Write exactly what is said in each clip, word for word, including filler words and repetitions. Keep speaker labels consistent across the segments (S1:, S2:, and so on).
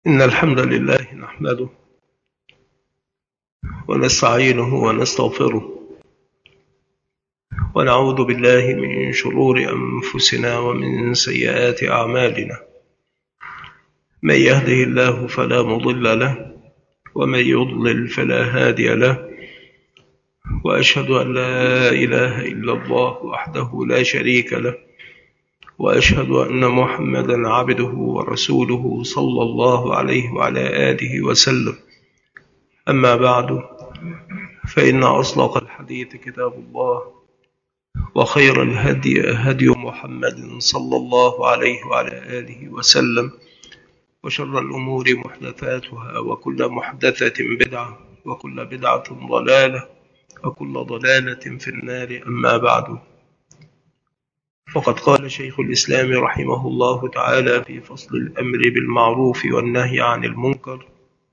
S1: إن الحمد لله نحمده ونستعينه ونستغفره ونعوذ بالله من شرور أنفسنا ومن سيئات أعمالنا. من يهده الله فلا مضل له ومن يضلل فلا هادي له، وأشهد أن لا إله إلا الله وحده لا شريك له، وأشهد أن محمدا عبده ورسوله صلى الله عليه وعلى آله وسلم. أما بعد، فإن أصدق الحديث كتاب الله، وخير الهدي هدي محمد صلى الله عليه وعلى آله وسلم، وشر الأمور محدثاتها، وكل محدثة بدعة، وكل بدعة ضلالة، وكل ضلالة في النار. أما بعد، فقد قال شيخ الإسلام رحمه الله تعالى في فصل الأمر بالمعروف والنهي عن المنكر،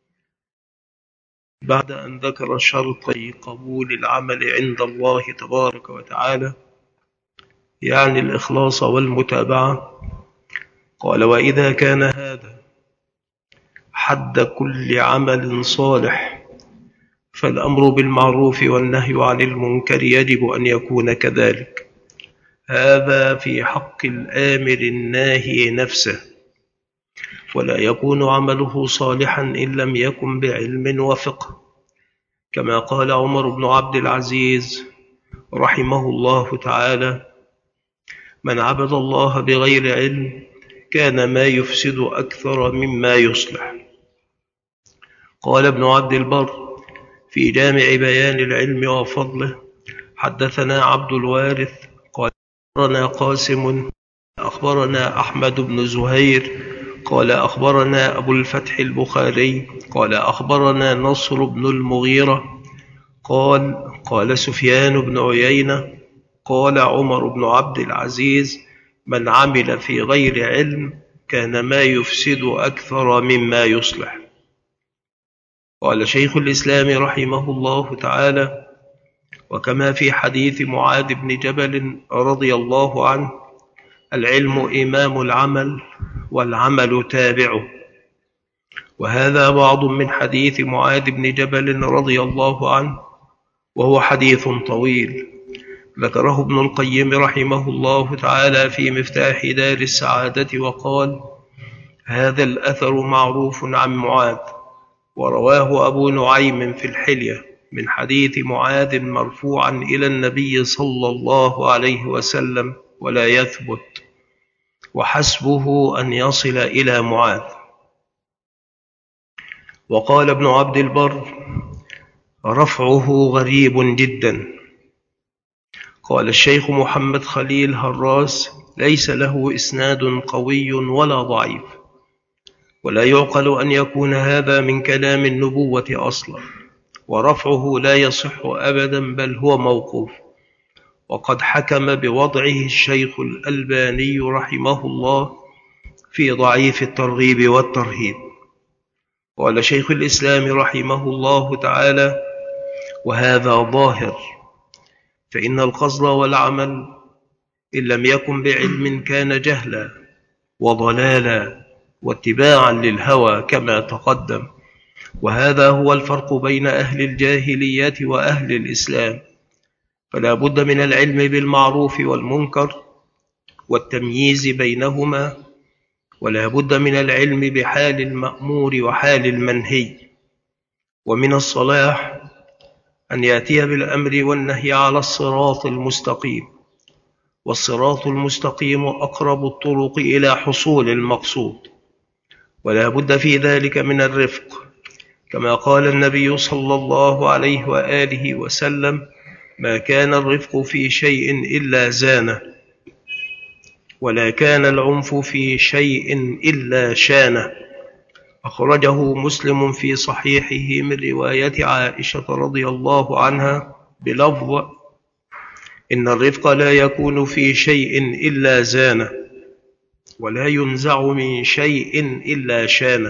S1: بعد أن ذكر شرطي قبول العمل عند الله تبارك وتعالى، يعني الإخلاص والمتابعة، قال: وإذا كان هذا حد كل عمل صالح، فالأمر بالمعروف والنهي عن المنكر يجب أن يكون كذلك. هذا في حق الآمر الناهي نفسه، ولا يكون عمله صالحا إن لم يكن بعلم وفقه، كما قال عمر بن عبد العزيز رحمه الله تعالى: من عبد الله بغير علم كان ما يفسد أكثر مما يصلح. قال ابن عبد البر في جامع بيان العلم وفضله: حدثنا عبد الوارث قال أخبرنا قاسم أخبرنا أحمد بن زهير قال أخبرنا أبو الفتح البخاري قال أخبرنا نصر بن المغيرة قال قال سفيان بن عيينة قال عمر بن عبد العزيز: من عمل في غير علم كان ما يفسد أكثر مما يصلح. قال شيخ الإسلام رحمه الله تعالى: وكما في حديث معاذ بن جبل رضي الله عنه: العلم إمام العمل والعمل تابعه. وهذا بعض من حديث معاذ بن جبل رضي الله عنه، وهو حديث طويل ذكره ابن القيم رحمه الله تعالى في مفتاح دار السعادة، وقال: هذا الأثر معروف عن معاذ، ورواه أبو نعيم في الحلية من حديث معاذ مرفوعا إلى النبي صلى الله عليه وسلم، ولا يثبت، وحسبه أن يصل إلى معاذ. وقال ابن عبد البر: رفعه غريب جدا. قال الشيخ محمد خليل هراس: ليس له إسناد قوي ولا ضعيف، ولا يعقل أن يكون هذا من كلام النبوة أصلا، ورفعه لا يصح أبدا، بل هو موقوف. وقد حكم بوضعه الشيخ الألباني رحمه الله في ضعيف الترغيب والترهيب. قال شيخ الإسلام رحمه الله تعالى: وهذا ظاهر، فإن القصد والعمل إن لم يكن بعلم كان جهلا وضلالا واتباعا للهوى كما تقدم. وهذا هو الفرق بين أهل الجاهلية وأهل الإسلام، فلا بد من العلم بالمعروف والمنكر والتمييز بينهما، ولا بد من العلم بحال المأمور وحال المنهي. ومن الصلاح أن يأتي بالأمر والنهي على الصراط المستقيم، والصراط المستقيم أقرب الطرق إلى حصول المقصود، ولا بد في ذلك من الرفق، كما قال النبي صلى الله عليه وآله وسلم: ما كان الرفق في شيء إلا زانه، ولا كان العنف في شيء إلا شانه. أخرجه مسلم في صحيحه من رواية عائشة رضي الله عنها بلفظ: إن الرفق لا يكون في شيء إلا زانه، ولا ينزع من شيء إلا شانه.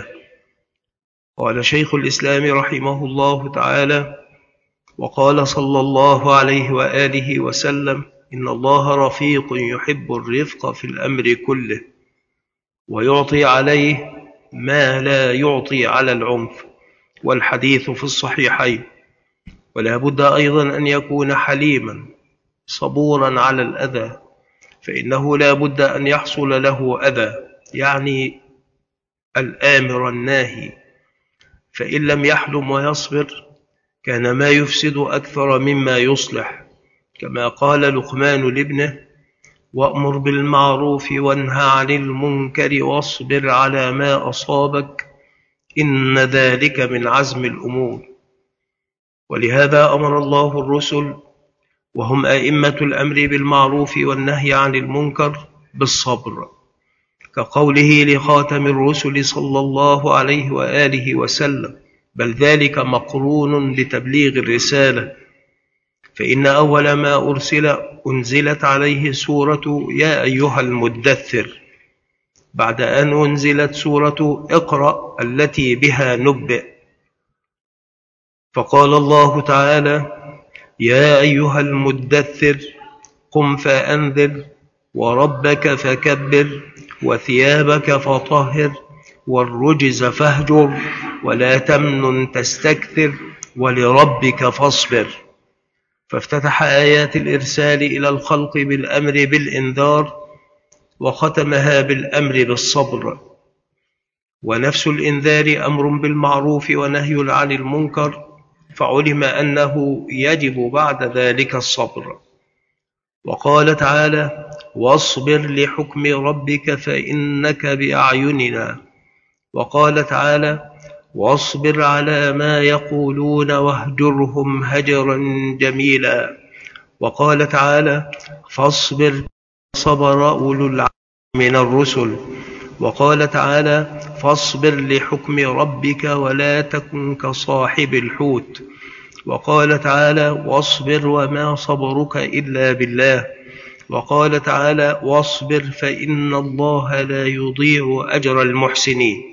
S1: قال شيخ الإسلام رحمه الله تعالى: وقال صلى الله عليه وآله وسلم: إن الله رفيق يحب الرفق في الأمر كله، ويعطي عليه ما لا يعطي على العنف، والحديث في الصحيحين. ولا بد أيضا أن يكون حليما صبورا على الأذى، فإنه لا بد أن يحصل له أذى، يعني الآمر الناهي، فإن لم يحلم ويصبر كان ما يفسد أكثر مما يصلح، كما قال لقمان لابنه: وأمر بالمعروف وانهى عن المنكر واصبر على ما أصابك إن ذلك من عزم الأمور. ولهذا أمر الله الرسل وهم أئمة الأمر بالمعروف والنهي عن المنكر بالصبر، كقوله لخاتم الرسل صلى الله عليه وآله وسلم: بل ذلك مقرون بتبليغ الرسالة، فإن أول ما أرسل أنزلت عليه سورة يا أيها المدثر، بعد أن أنزلت سورة اقرأ التي بها نبئ. فقال الله تعالى: يا أيها المدثر قم فأنذر وربك فكبر وثيابك فطهر والرجز فاهجر ولا تمنن تستكثر ولربك فاصبر. فافتتح آيات الإرسال إلى الخلق بالأمر بالإنذار، وختمها بالأمر بالصبر. ونفس الإنذار أمر بالمعروف ونهي عن المنكر، فعلم أنه يجب بعد ذلك الصبر. وقال تعالى: واصبر لحكم ربك فإنك بأعيننا. وقال تعالى: واصبر على ما يقولون واهجرهم هجرا جميلا. وقال تعالى: فاصبر صبر أولو العزم من الرسل. وقال تعالى: فاصبر لحكم ربك ولا تكن كصاحب الحوت. وقال تعالى: واصبر وما صبرك إلا بالله. وقال تعالى: واصبر فإن الله لا يضيع أجر المحسنين.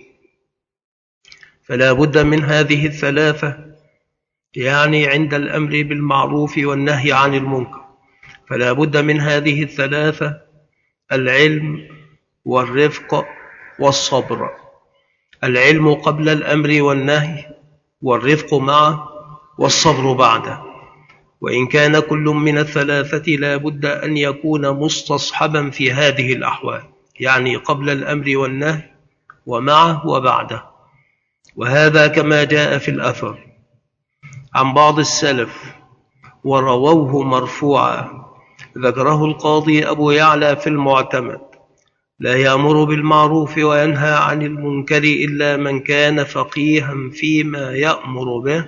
S1: فلا بد من هذه الثلاثة، يعني عند الأمر بالمعروف والنهي عن المنكر فلا بد من هذه الثلاثة: العلم والرفق والصبر. العلم قبل الأمر والنهي، والرفق معه، والصبر بعده. وإن كان كل من الثلاثة لا بد أن يكون مستصحبا في هذه الأحوال، يعني قبل الأمر والنهي ومعه وبعده. وهذا كما جاء في الأثر عن بعض السلف ورووه مرفوعا، ذكره القاضي أبو يعلى في المعتمد: لا يأمر بالمعروف وينهى عن المنكر إلا من كان فقيها فيما يأمر به،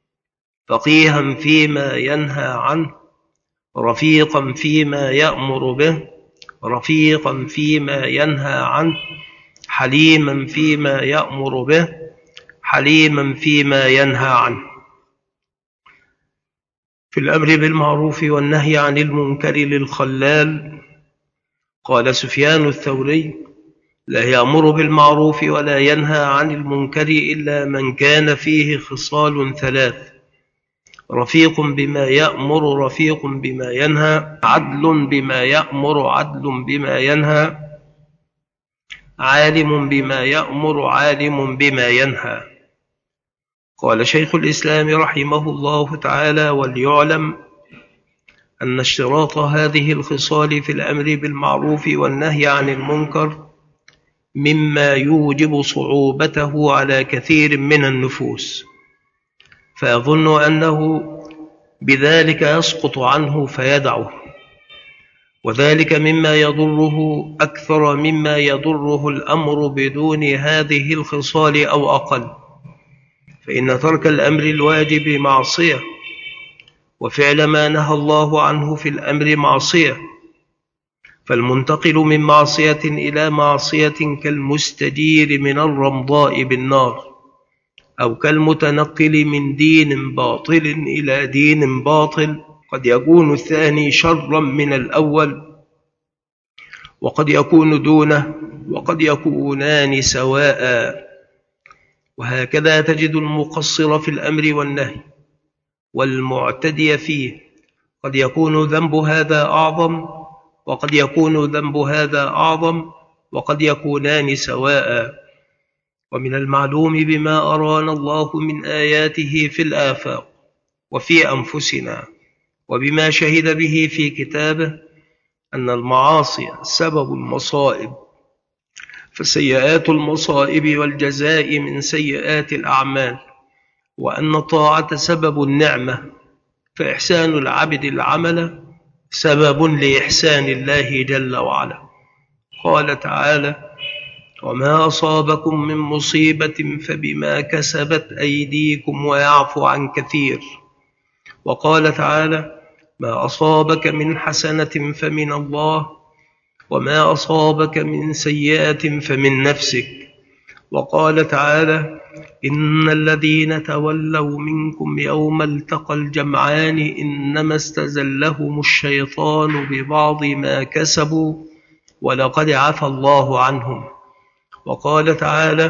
S1: فقيها فيما ينهى عنه، رفيقا فيما يأمر به، رفيقا فيما ينهى عنه، حليما فيما يأمر به، حليما فيما ينهى عنه. في الأمر بالمعروف والنهي عن المنكر للخلال قال سفيان الثوري: لا يأمر بالمعروف ولا ينهى عن المنكر إلا من كان فيه خصال ثلاث: رفيق بما يأمر، رفيق بما ينهى، عدل بما يأمر، عدل بما ينهى، عالم بما يأمر، عالم بما ينهى. قال شيخ الإسلام رحمه الله تعالى: وليعلم أن اشتراط هذه الخصال في الأمر بالمعروف والنهي عن المنكر مما يوجب صعوبته على كثير من النفوس، فيظن أنه بذلك يسقط عنه فيدعه، وذلك مما يضره أكثر مما يضره الأمر بدون هذه الخصال أو أقل. فإن ترك الأمر الواجب معصية، وفعل ما نهى الله عنه في الأمر معصية، فالمنتقل من معصية إلى معصية كالمستجير من الرمضاء بالنار، أو كالمتنقل من دين باطل إلى دين باطل، قد يكون الثاني شرا من الأول، وقد يكون دونه، وقد يكونان سواء. وهكذا تجد المقصر في الأمر والنهي والمعتدي فيه، قد يكون ذنب هذا أعظم، وقد يكون ذنب هذا أعظم، وقد يكونان سواء. ومن المعلوم بما أرانا الله من آياته في الآفاق وفي أنفسنا وبما شهد به في كتابه أن المعاصي سبب المصائب، فسيئات المصائب والجزاء من سيئات الأعمال، وأن الطاعة سبب النعمة، فإحسان العبد العمل سبب لإحسان الله جل وعلا. قال تعالى: وما أصابكم من مصيبة فبما كسبت أيديكم ويعفو عن كثير. وقال تعالى: ما أصابك من حسنة فمن الله وما أصابك من سيئة فمن نفسك. وقال تعالى: إن الذين تولوا منكم يوم التقى الجمعان إنما استزلهم الشيطان ببعض ما كسبوا ولقد عفى الله عنهم. وقال تعالى: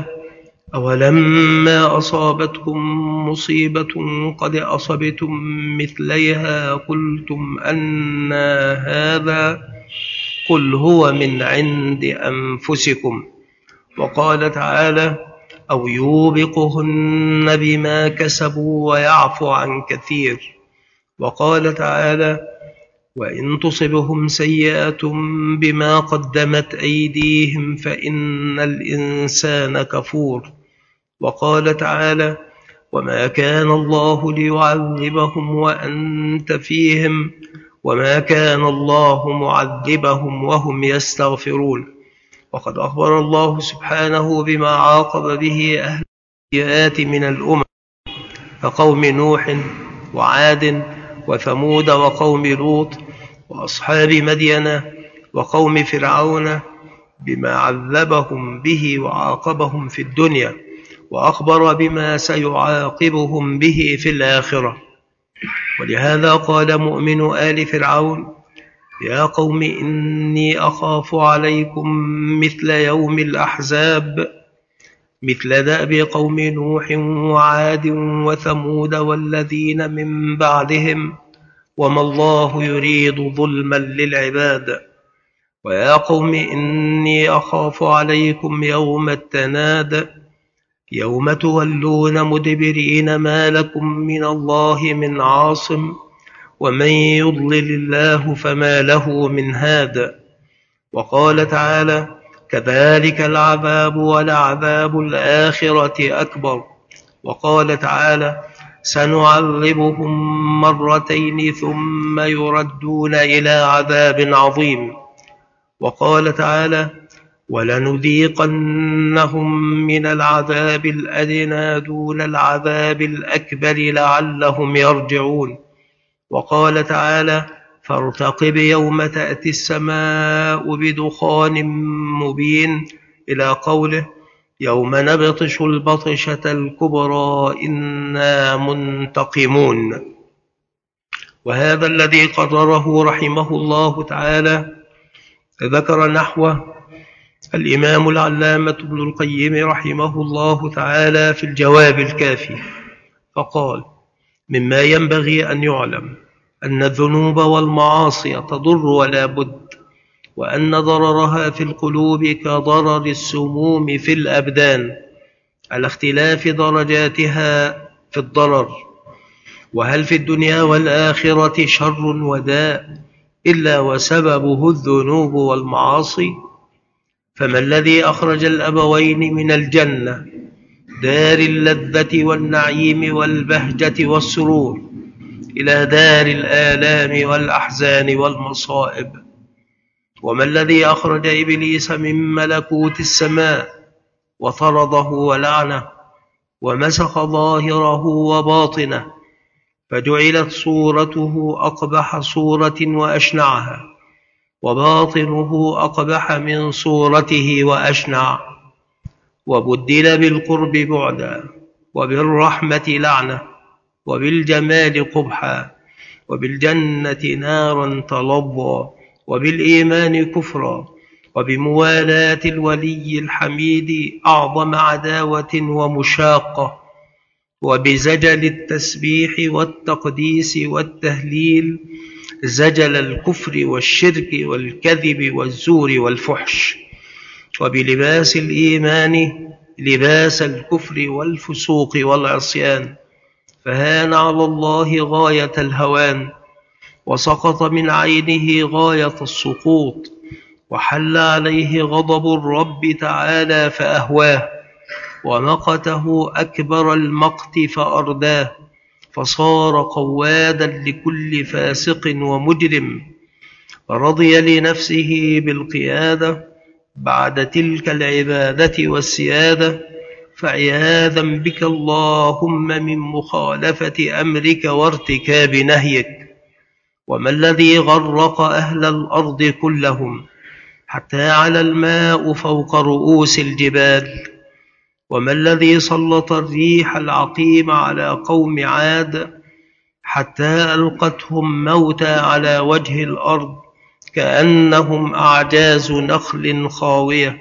S1: أولما أصابتكم مصيبة قد أصبتم مثليها قلتم أنى هذا قل هو من عند أنفسكم. وقال تعالى: أو يوبقهن بما كسبوا ويعفو عن كثير. وقال تعالى: وإن تصبهم سيئة بما قدمت أيديهم فإن الإنسان كفور. وقال تعالى: وما كان الله ليعذبهم وأنت فيهم وما كان الله معذبهم وهم يستغفرون. وقد أخبر الله سبحانه بما عاقب به أهل السيئات من الأمم كقوم نوح وعاد وثمود وقوم لوط وأصحاب مدين وقوم فرعون بما عذبهم به وعاقبهم في الدنيا، وأخبر بما سيعاقبهم به في الآخرة. ولهذا قال مؤمن آل فرعون: يا قوم إني أخاف عليكم مثل يوم الأحزاب، مثل دأب قوم نوح وعاد وثمود والذين من بعدهم وما الله يريد ظلما للعباد. ويا قوم إني أخاف عليكم يوم التناد، يوم تولون مدبرين ما لكم من الله من عاصم ومن يضلل الله فما له من هاد. وقال تعالى: كذلك العذاب ولعذاب الآخرة أكبر. وقال تعالى: سنعذبهم مرتين ثم يردون إلى عذاب عظيم. وقال تعالى: ولنذيقنهم من العذاب الأدنى دون العذاب الأكبر لعلهم يرجعون. وقال تعالى: فارتقب يوم تأتي السماء بدخان مبين إلى قوله: يوم نبطش البطشة الكبرى إنا منتقمون. وهذا الذي قرره رحمه الله تعالى ذكر نحوه الإمام العلامة ابن القيم رحمه الله تعالى في الجواب الكافي، فقال: مما ينبغي أن يعلم أن الذنوب والمعاصي تضر ولا بد، وأن ضررها في القلوب كضرر السموم في الأبدان على اختلاف درجاتها في الضرر. وهل في الدنيا والآخرة شر وداء إلا وسببه الذنوب والمعاصي؟ فما الذي أخرج الأبوين من الجنة دار اللذة والنعيم والبهجة والسرور إلى دار الآلام والأحزان والمصائب؟ وما الذي أخرج إبليس من ملكوت السماء وطرده ولعنه ومسخ ظاهره وباطنه فجعلت صورته أقبح صورة وأشنعها، وباطنه أقبح من صورته وأشنع، وبدل بالقرب بعدا وبالرحمة لعنة وبالجمال قبحا وبالجنة نارا تلظى وبالإيمان كفرا وبموالاة الولي الحميد أعظم عداوة ومشاقة وبزجل التسبيح والتقديس والتهليل زجل الكفر والشرك والكذب والزور والفحش، وبلباس الإيمان لباس الكفر والفسوق والعصيان، فهان على الله غاية الهوان، وسقط من عينه غاية السقوط، وحل عليه غضب الرب تعالى فأهواه، ومقته أكبر المقت فأرداه، فصار قوادا لكل فاسق ومجرم، فرضي لنفسه بالقيادة بعد تلك العبادة والسيادة. فعياذا بك اللهم من مخالفة أمرك وارتكاب نهيك. وما الذي غرق أهل الأرض كلهم حتى على الماء فوق رؤوس الجبال؟ وما الذي سلط الريح العقيم على قوم عاد حتى ألقتهم موتى على وجه الأرض كأنهم أعجاز نخل خاوية،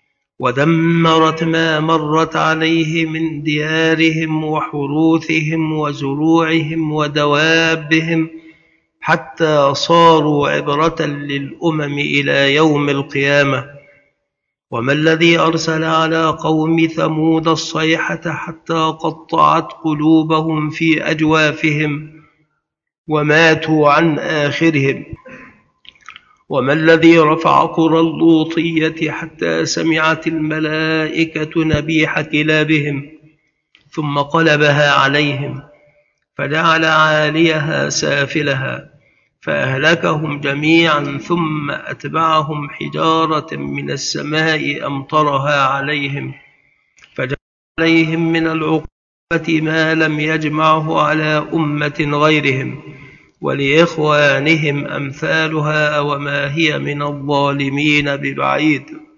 S1: ودمرت ما مرت عليه من ديارهم وحروثهم وزروعهم ودوابهم، حتى صاروا عبرة للأمم إلى يوم القيامة؟ وما الذي أرسل على قوم ثمود الصيحة حتى قطعت قلوبهم في أجوافهم وماتوا عن آخرهم؟ وما الذي رفع قرى اللوطية حتى سمعت الملائكة نبيح كلابهم ثم قلبها عليهم فجعل عاليها سافلها فأهلكهم جميعا، ثم أتبعهم حجارة من السماء أمطرها عليهم فجعل عليهم من العقوبة ما لم يجمعه على أمة غيرهم، ولإخوانهم أمثالها، وما هي من الظالمين ببعيد.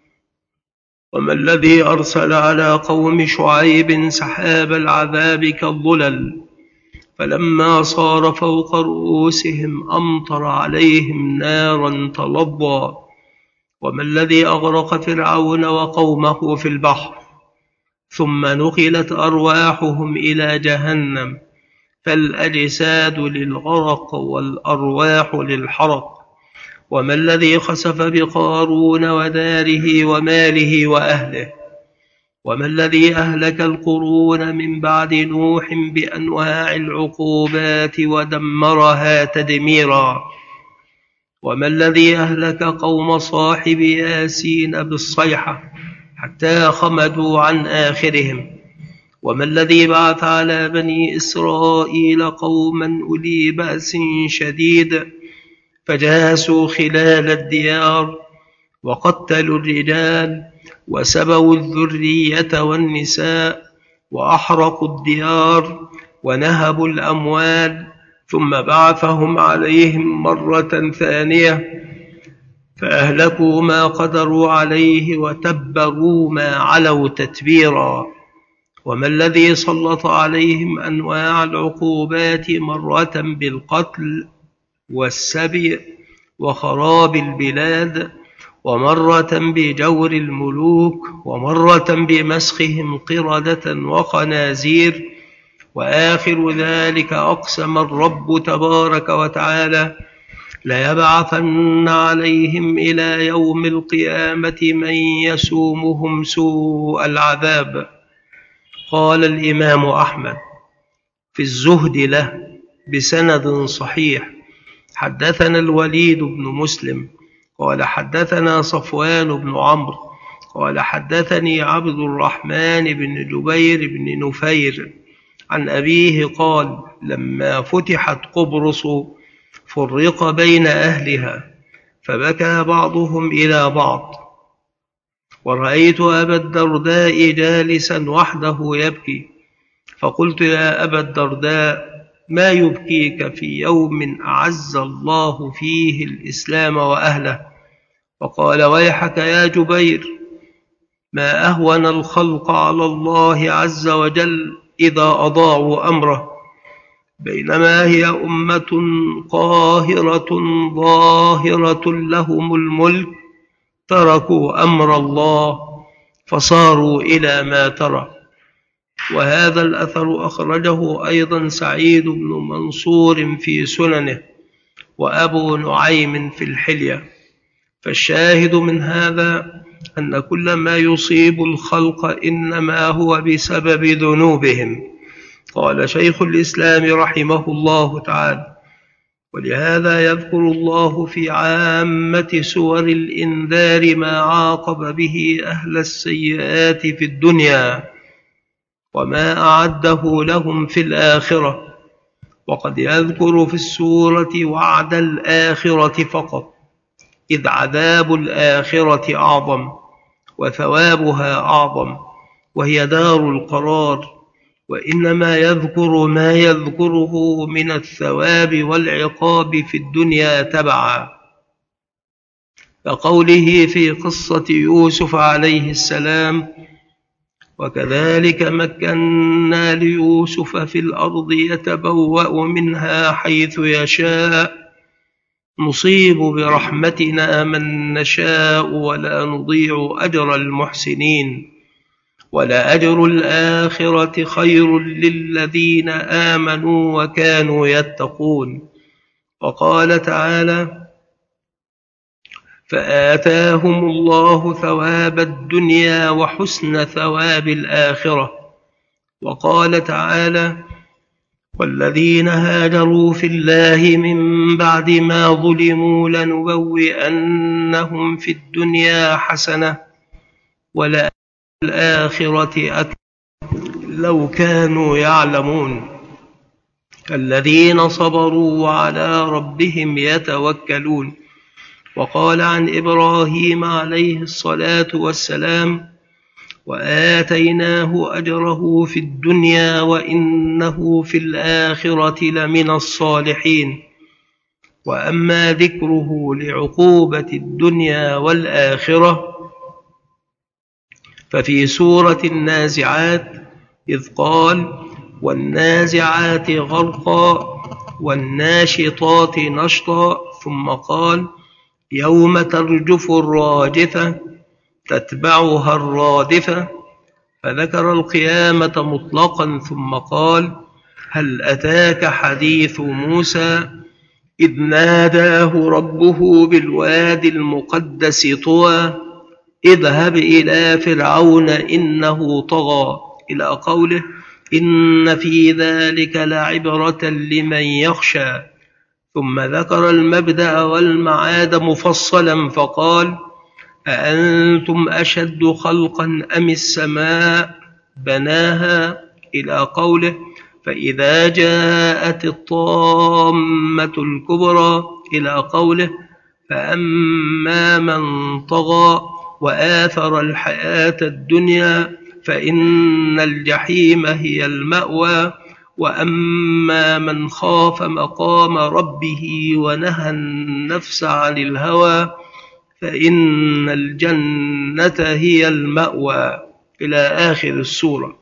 S1: وما الذي أرسل على قوم شعيب سحاب العذاب كالظلل فلما صار فوق رؤوسهم أمطر عليهم نارا تلظى؟ وما الذي أغرق فرعون وقومه في البحر ثم نقلت أرواحهم إلى جهنم، فالأجساد للغرق والأرواح للحرق؟ وما الذي خسف بقارون وداره وماله وأهله؟ وما الذي أهلك القرون من بعد نوح بأنواع العقوبات ودمرها تدميرا؟ وما الذي أهلك قوم صاحب ياسين بالصيحة حتى خمدوا عن آخرهم؟ وما الذي بعث على بني إسرائيل قوما أولي بأس شديد فجاسوا خلال الديار وقتلوا الرجال وسبوا الذرية والنساء وأحرقوا الديار ونهبوا الأموال، ثم بعثهم عليهم مرة ثانية فأهلكوا ما قدروا عليه وتبروا ما علوا تتبيرا؟ وما الذي سلط عليهم أنواع العقوبات مرة بالقتل والسبي وخراب البلاد، ومرة بجور الملوك، ومرة بمسخهم قردة وخنازير، وآخر ذلك أقسم الرب تبارك وتعالى ليبعثن عليهم إلى يوم القيامة من يسومهم سوء العذاب. قال الإمام أحمد في الزهد له بسند صحيح: حدثنا الوليد بن مسلم قال حدثنا صفوان بن عمرو قال حدثني عبد الرحمن بن جبير بن نفير عن أبيه قال: لما فتحت قبرص فرق بين أهلها فبكى بعضهم إلى بعض، ورأيت أبا الدرداء جالسا وحده يبكي، فقلت: يا أبا الدرداء، ما يبكيك في يوم أعز الله فيه الإسلام وأهله؟ فقال: ويحك يا جبير، ما أهون الخلق على الله عز وجل إذا أضاعوا أمره، بينما هي أمة قاهرة ظاهرة لهم الملك تركوا أمر الله فصاروا إلى ما ترى. وهذا الأثر أخرجه أيضا سعيد بن منصور في سننه وأبو نعيم في الحلية. فالشاهد من هذا أن كل ما يصيب الخلق إنما هو بسبب ذنوبهم. قال شيخ الإسلام رحمه الله تعالى: ولهذا يذكر الله في عامة سور الإنذار ما عاقب به أهل السيئات في الدنيا وما أعده لهم في الآخرة، وقد يذكر في السورة وعد الآخرة فقط، إذ عذاب الآخرة أعظم وثوابها أعظم، وهي دار القرار، وإنما يذكر ما يذكره من الثواب والعقاب في الدنيا تبعا، كقوله في قصة يوسف عليه السلام: وكذلك مكنا ليوسف في الأرض يتبوأ منها حيث يشاء نصيب برحمتنا من نشاء ولا نضيع أجر المحسنين ولأجر الآخرة خير للذين آمنوا وكانوا يتقون. وقال تعالى: فآتاهم الله ثواب الدنيا وحسن ثواب الآخرة. وقال تعالى: والذين هاجروا في الله من بعد ما ظلموا لنبوئنهم في الدنيا حسنة ولأجر الآخرة أكبر لو كانوا يعلمون. الذين صبروا وعلى ربهم يتوكلون. وقال عن إبراهيم عليه الصلاة والسلام: وآتيناه أجره في الدنيا وإنه في الآخرة لمن الصالحين. وأما ذكره لعقوبة الدنيا والآخرة ففي سورة النازعات، إذ قال: والنازعات غرقا والناشطات نشطا، ثم قال: يوم ترجف الراجفة تتبعها الرادفة، فذكر القيامة مطلقا، ثم قال: هل أتاك حديث موسى إذ ناداه ربه بالوادي المقدس طوى اذهب إلى فرعون إنه طغى، إلى قوله: إن في ذلك لعبرة لمن يخشى. ثم ذكر المبدأ والمعاد مفصلا فقال: أأنتم أشد خلقا أم السماء بناها، إلى قوله: فإذا جاءت الطامة الكبرى، إلى قوله: فأما من طغى وآثر الحياة الدنيا فإن الجحيم هي المأوى، وأما من خاف مقام ربه ونهى النفس عن الهوى فإن الجنة هي المأوى، إلى آخر السورة.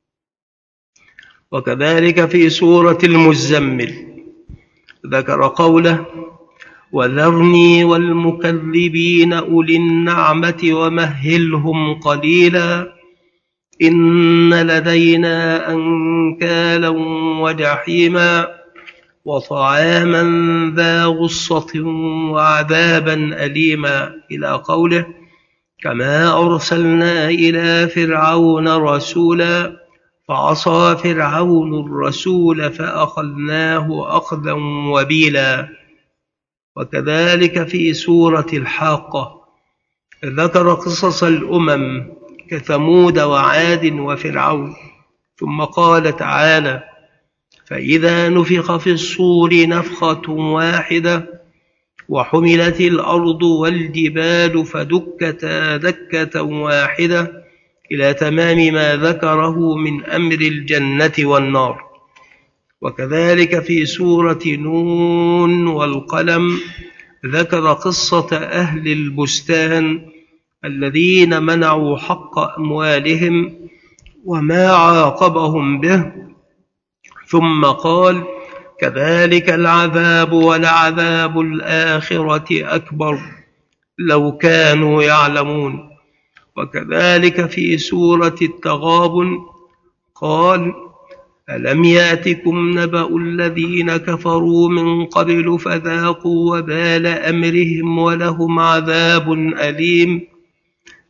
S1: وكذلك في سورة المزمل ذكر قوله: وذرني والمكذبين أولي النعمة ومهلهم قليلا إن لدينا أنكالا وجحيما وطعاما ذا غصة وعذابا أليما، إلى قوله: كما أرسلنا إلى فرعون رسولا فعصى فرعون الرسول فأخذناه أخذا وبيلا. وكذلك في سورة الحاقة ذكر قصص الأمم كثمود وعاد وفرعون، ثم قال تعالى: فإذا نفخ في الصور نفخة واحدة وحملت الأرض والجبال فدكتا دكة واحدة، إلى تمام ما ذكره من أمر الجنة والنار. وكذلك في سورة نون والقلم ذكر قصة أهل البستان الذين منعوا حق أموالهم وما عاقبهم به، ثم قال: كذلك العذاب ولعذاب الآخرة أكبر لو كانوا يعلمون. وكذلك في سورة التغابن قال: ألم يأتكم نبأ الذين كفروا من قبل فذاقوا وبال أمرهم ولهم عذاب أليم.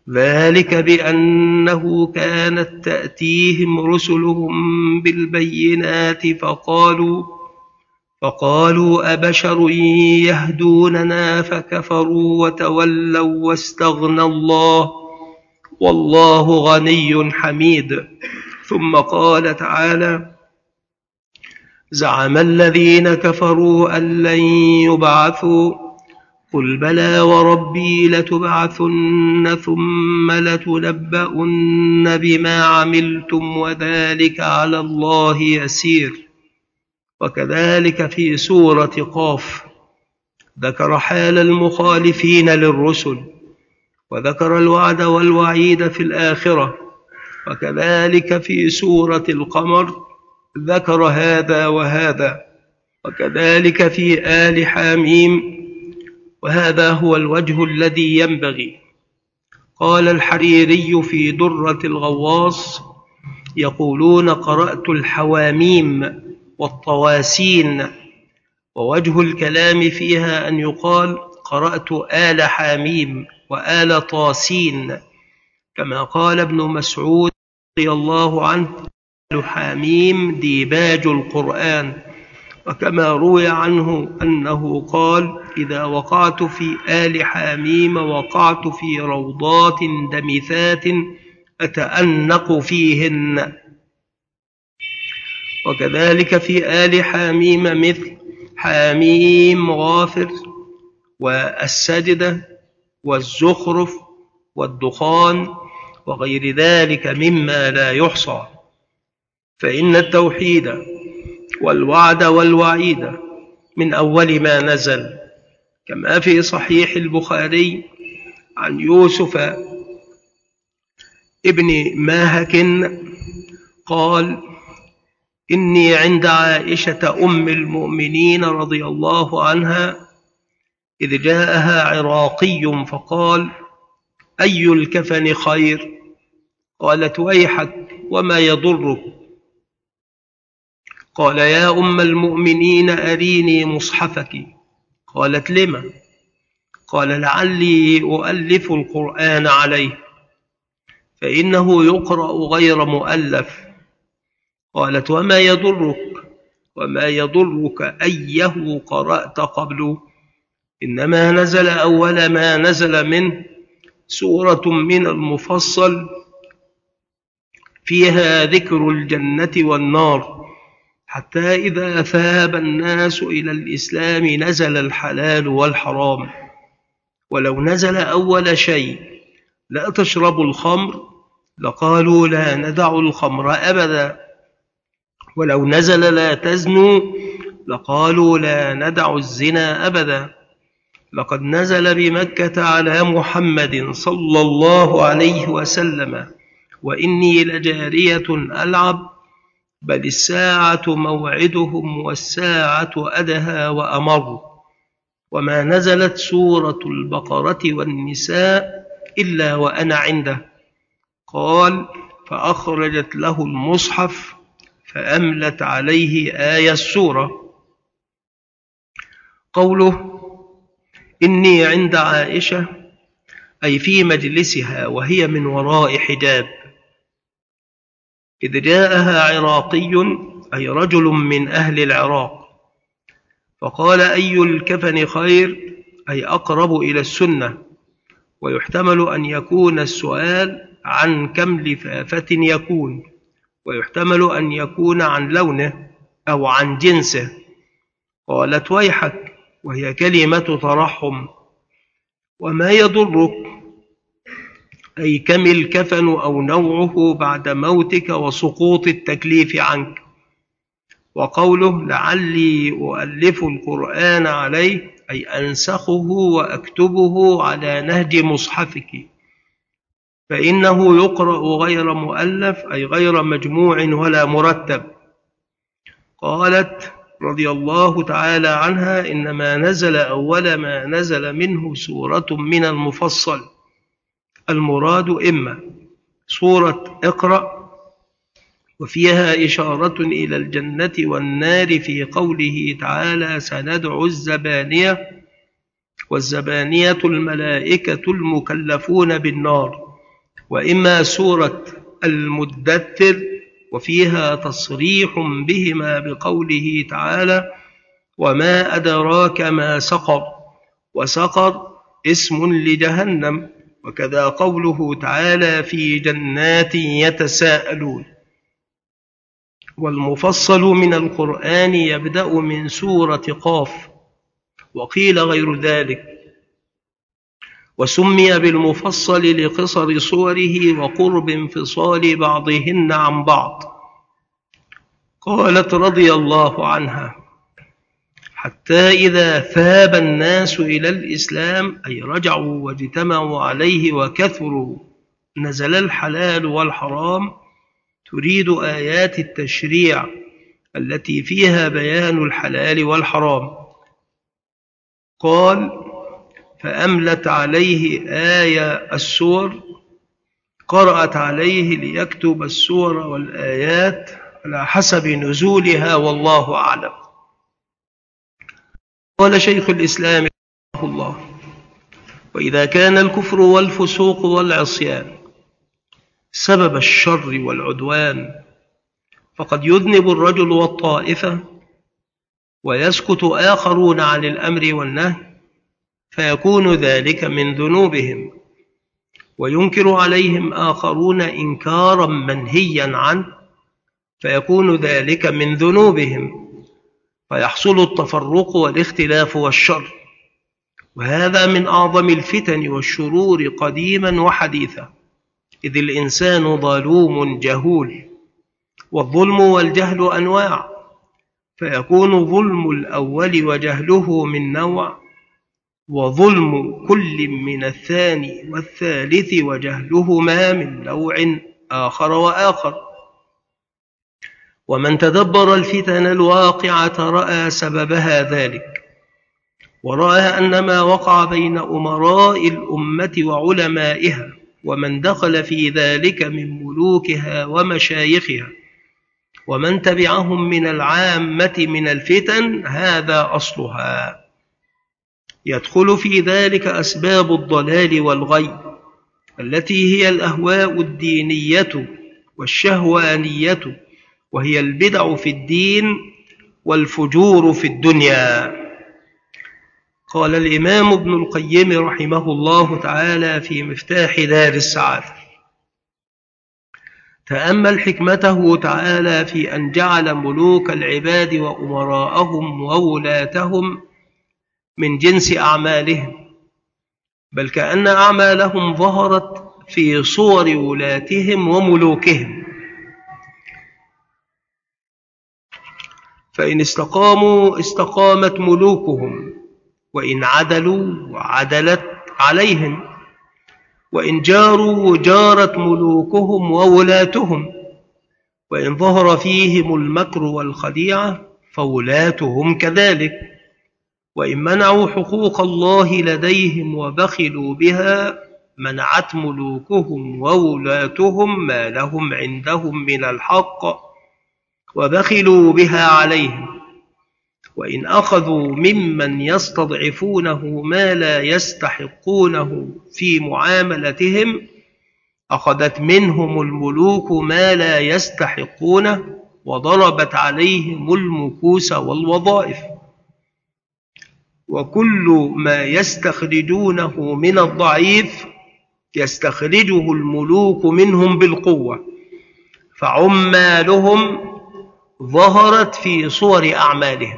S1: ذلك بأنه كانت تأتيهم رسلهم بالبينات فقالوا فقالوا أبشر يهدوننا فكفروا وتولوا واستغنى الله والله غني حميد. ثم قال تعالى: زعم الذين كفروا أن لن يبعثوا قل بلى وربي لتبعثن ثم لتنبؤن بما عملتم وذلك على الله يسير. وكذلك في سورة قاف ذكر حال المخالفين للرسل وذكر الوعد والوعيد في الآخرة. وكذلك في سورة القمر ذكر هذا وهذا. وكذلك في آل حاميم. وهذا هو الوجه الذي ينبغي. قال الحريري في درة الغواص: يقولون قرأت الحواميم والطواسين، ووجه الكلام فيها أن يقال قرأت آل حاميم وآل طاسين، كما قال ابن مسعود رضي الله عنه: آل حاميم ديباج القرآن. وكما روي عنه أنه قال: إذا وقعت في آل حاميم وقعت في روضات دمثات أتأنق فيهن. وكذلك في آل حاميم مثل حاميم غافر والسجدة والزخرف والدخان وغير ذلك مما لا يحصى. فإن التوحيد والوعد والوعيد من أول ما نزل، كما في صحيح البخاري عن يوسف ابن ماهك قال: إني عند عائشة أم المؤمنين رضي الله عنها إذ جاءها عراقي فقال: أي الكفن خير؟ قالت: ويحك وما يضرك؟ قال: يا أم المؤمنين أريني مصحفك. قالت: لما؟ قال: لعلي أؤلف القرآن عليه فإنه يقرأ غير مؤلف. قالت: وما يضرك؟ وما يضرك أيه قرأت قبل؟ إنما نزل أول ما نزل منه سورة من المفصل فيها ذكر الجنة والنار، حتى إذا ثاب الناس إلى الإسلام نزل الحلال والحرام. ولو نزل أول شيء لا تشربوا الخمر لقالوا لا ندع الخمر أبدا. ولو نزل لا تزنوا لقالوا لا ندع الزنا أبدا. لقد نزل بمكة على محمد صلى الله عليه وسلم: وإني لجارية ألعب بل الساعة موعدهم والساعة أدهى وأمر. وما نزلت سورة البقرة والنساء إلا وأنا عنده. قال: فأخرجت له المصحف فأملت عليه آية السورة. قوله إني عند عائشة أي في مجلسها وهي من وراء حجاب. إذ جاءها عراقي أي رجل من أهل العراق فقال: أي الكفن خير؟ أي أقرب إلى السنة. ويحتمل أن يكون السؤال عن كم لفافة يكون، ويحتمل أن يكون عن لونه أو عن جنسه. قالت: ويحك، وهي كلمة ترحم. وما يضرك أي كم الكفن أو نوعه بعد موتك وسقوط التكليف عنك. وقوله لعلي أؤلف القرآن عليه أي أنسخه وأكتبه على نهج مصحفك، فإنه يقرأ غير مؤلف أي غير مجموع ولا مرتب. قالت رضي الله تعالى عنها: إنما نزل أول ما نزل منه سورة من المفصل. المراد إما سورة اقرأ وفيها إشارة إلى الجنة والنار في قوله تعالى: سندعو الزبانية، والزبانية الملائكة المكلفون بالنار، وإما سورة المدثر وفيها تصريح بهما بقوله تعالى وما أدراك ما سقر، وسقر اسم لجهنم، وكذا قوله تعالى في جنات يتساءلون. والمفصل من القرآن يبدأ من سورة قاف، وقيل غير ذلك، وسمي بالمفصل لقصر صوره وقرب انفصال بعضهن عن بعض. قالت رضي الله عنها حتى إذا ثاب الناس إلى الإسلام أي رجعوا واجتمعوا عليه وكثروا نزل الحلال والحرام تريد آيات التشريع التي فيها بيان الحلال والحرام. قال فأملت عليه آية السور، قرأت عليه ليكتب السور والآيات على حسب نزولها والله أعلم. قال شيخ الإسلام رحمه الله وإذا كان الكفر والفسوق والعصيان سبب الشر والعدوان فقد يذنب الرجل والطائفة ويسكت آخرون عن الأمر والنهي فيكون ذلك من ذنوبهم، وينكر عليهم آخرون إنكارا منهيا عنه فيكون ذلك من ذنوبهم، فيحصل التفرق والاختلاف والشر، وهذا من أعظم الفتن والشرور قديما وحديثا، إذ الإنسان ظلوم جهول، والظلم والجهل أنواع، فيكون ظلم الأول وجهله من نوع، وظلم كل من الثاني والثالث وجهلهما من نوع آخر وآخر. ومن تدبر الفتن الواقعة رأى سببها ذلك، ورأى أن ما وقع بين أمراء الأمة وعلمائها ومن دخل في ذلك من ملوكها ومشايخها ومن تبعهم من العامة من الفتن هذا أصلها. يدخل في ذلك أسباب الضلال والغي التي هي الأهواء الدينية والشهوانية، وهي البدع في الدين والفجور في الدنيا. قال الإمام ابن القيم رحمه الله تعالى في مفتاح دار السعادة تأمل حكمته تعالى في أن جعل ملوك العباد وأمراءهم وولاتهم من جنس أعمالهم، بل كأن أعمالهم ظهرت في صور ولاتهم وملوكهم، فإن استقاموا استقامت ملوكهم، وإن عدلوا وعدلت عليهم، وإن جاروا جارت ملوكهم وولاتهم، وإن ظهر فيهم المكر والخديعة فولاتهم كذلك، وإن منعوا حقوق الله لديهم وبخلوا بها منعت ملوكهم وولاتهم ما لهم عندهم من الحق وبخلوا بها عليهم، وإن أخذوا ممن يستضعفونه ما لا يستحقونه في معاملتهم أخذت منهم الملوك ما لا يستحقونه وضربت عليهم المكوس والوظائف، وكل ما يستخرجونه من الضعيف يستخرجه الملوك منهم بالقوة، فعمالهم ظهرت في صور أعمالهم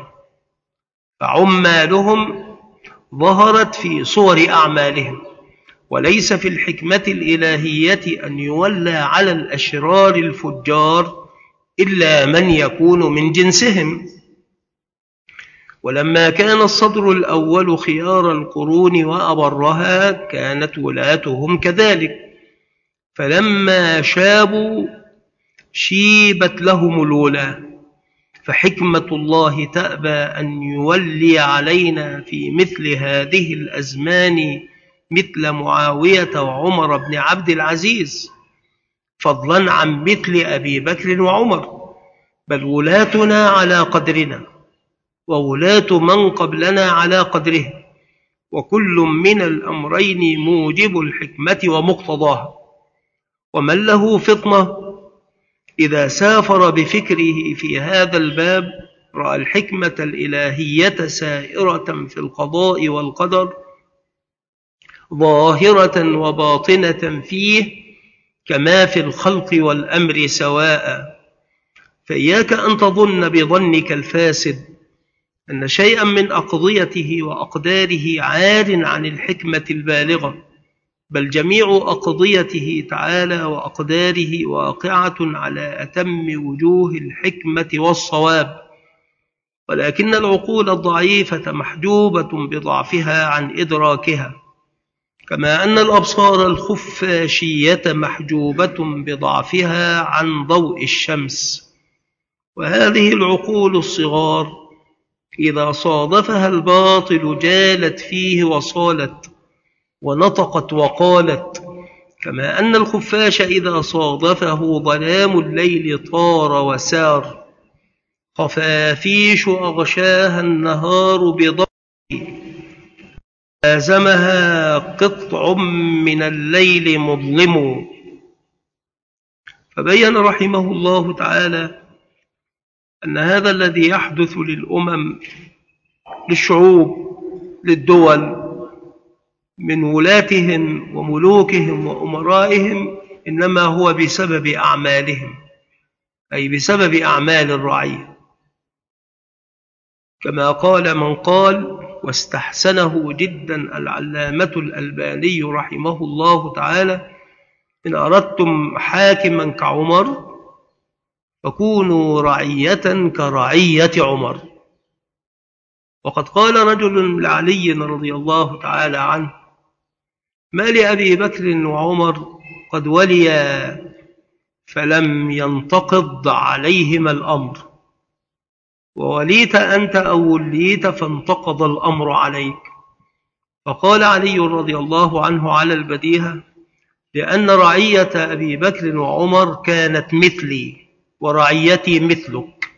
S1: فعمالهم ظهرت في صور أعمالهم وليس في الحكمة الإلهية أن يولى على الأشرار الفجار إلا من يكون من جنسهم. ولما كان الصدر الأول خيار القرون وأبرها كانت ولاتهم كذلك، فلما شابوا شيبت لهم الولاة، فحكمة الله تأبى أن يولي علينا في مثل هذه الأزمان مثل معاوية وعمر بن عبد العزيز، فضلا عن مثل أبي بكر وعمر، بل ولاتنا على قدرنا وولاة من قبلنا على قدره، وكل من الأمرين موجب الحكمة ومقتضاها، ومن له فطنة إذا سافر بفكره في هذا الباب رأى الحكمة الإلهية سائرة في القضاء والقدر ظاهرة وباطنة فيه كما في الخلق والأمر سواء. فإياك أن تظن بظنك الفاسد أن شيئا من أقضيته وأقداره عار عن الحكمة البالغة، بل جميع أقضيته تعالى وأقداره واقعة على أتم وجوه الحكمة والصواب، ولكن العقول الضعيفة محجوبة بضعفها عن إدراكها، كما أن الأبصار الخفاشية محجوبة بضعفها عن ضوء الشمس. وهذه العقول الصغار إذا صادفها الباطل جالت فيه وصالت ونطقت وقالت، كما أن الخفاش إذا صادفه ظلام الليل طار وسار. خفافيش أغشاها النهار بضوء لازمها قطع من الليل مظلم. فبين رحمه الله تعالى أن هذا الذي يحدث للأمم، للشعوب، للدول، من ولاتهم وملوكهم وأمرائهم، إنما هو بسبب أعمالهم، أي بسبب أعمال الرعية، كما قال من قال واستحسنه جدا العلامة الألباني رحمه الله تعالى: إن أردتم حاكما كعمر فكونوا رعية كرعية عمر. وقد قال رجل لعلي رضي الله تعالى عنه: ما لأبي بكر وعمر قد وليا فلم ينتقض عليهما الأمر، ووليت أنت أو وليت فانتقض الأمر عليك. فقال علي رضي الله عنه على البديهة: لأن رعية أبي بكر وعمر كانت مثلي ورعيتي مثلك.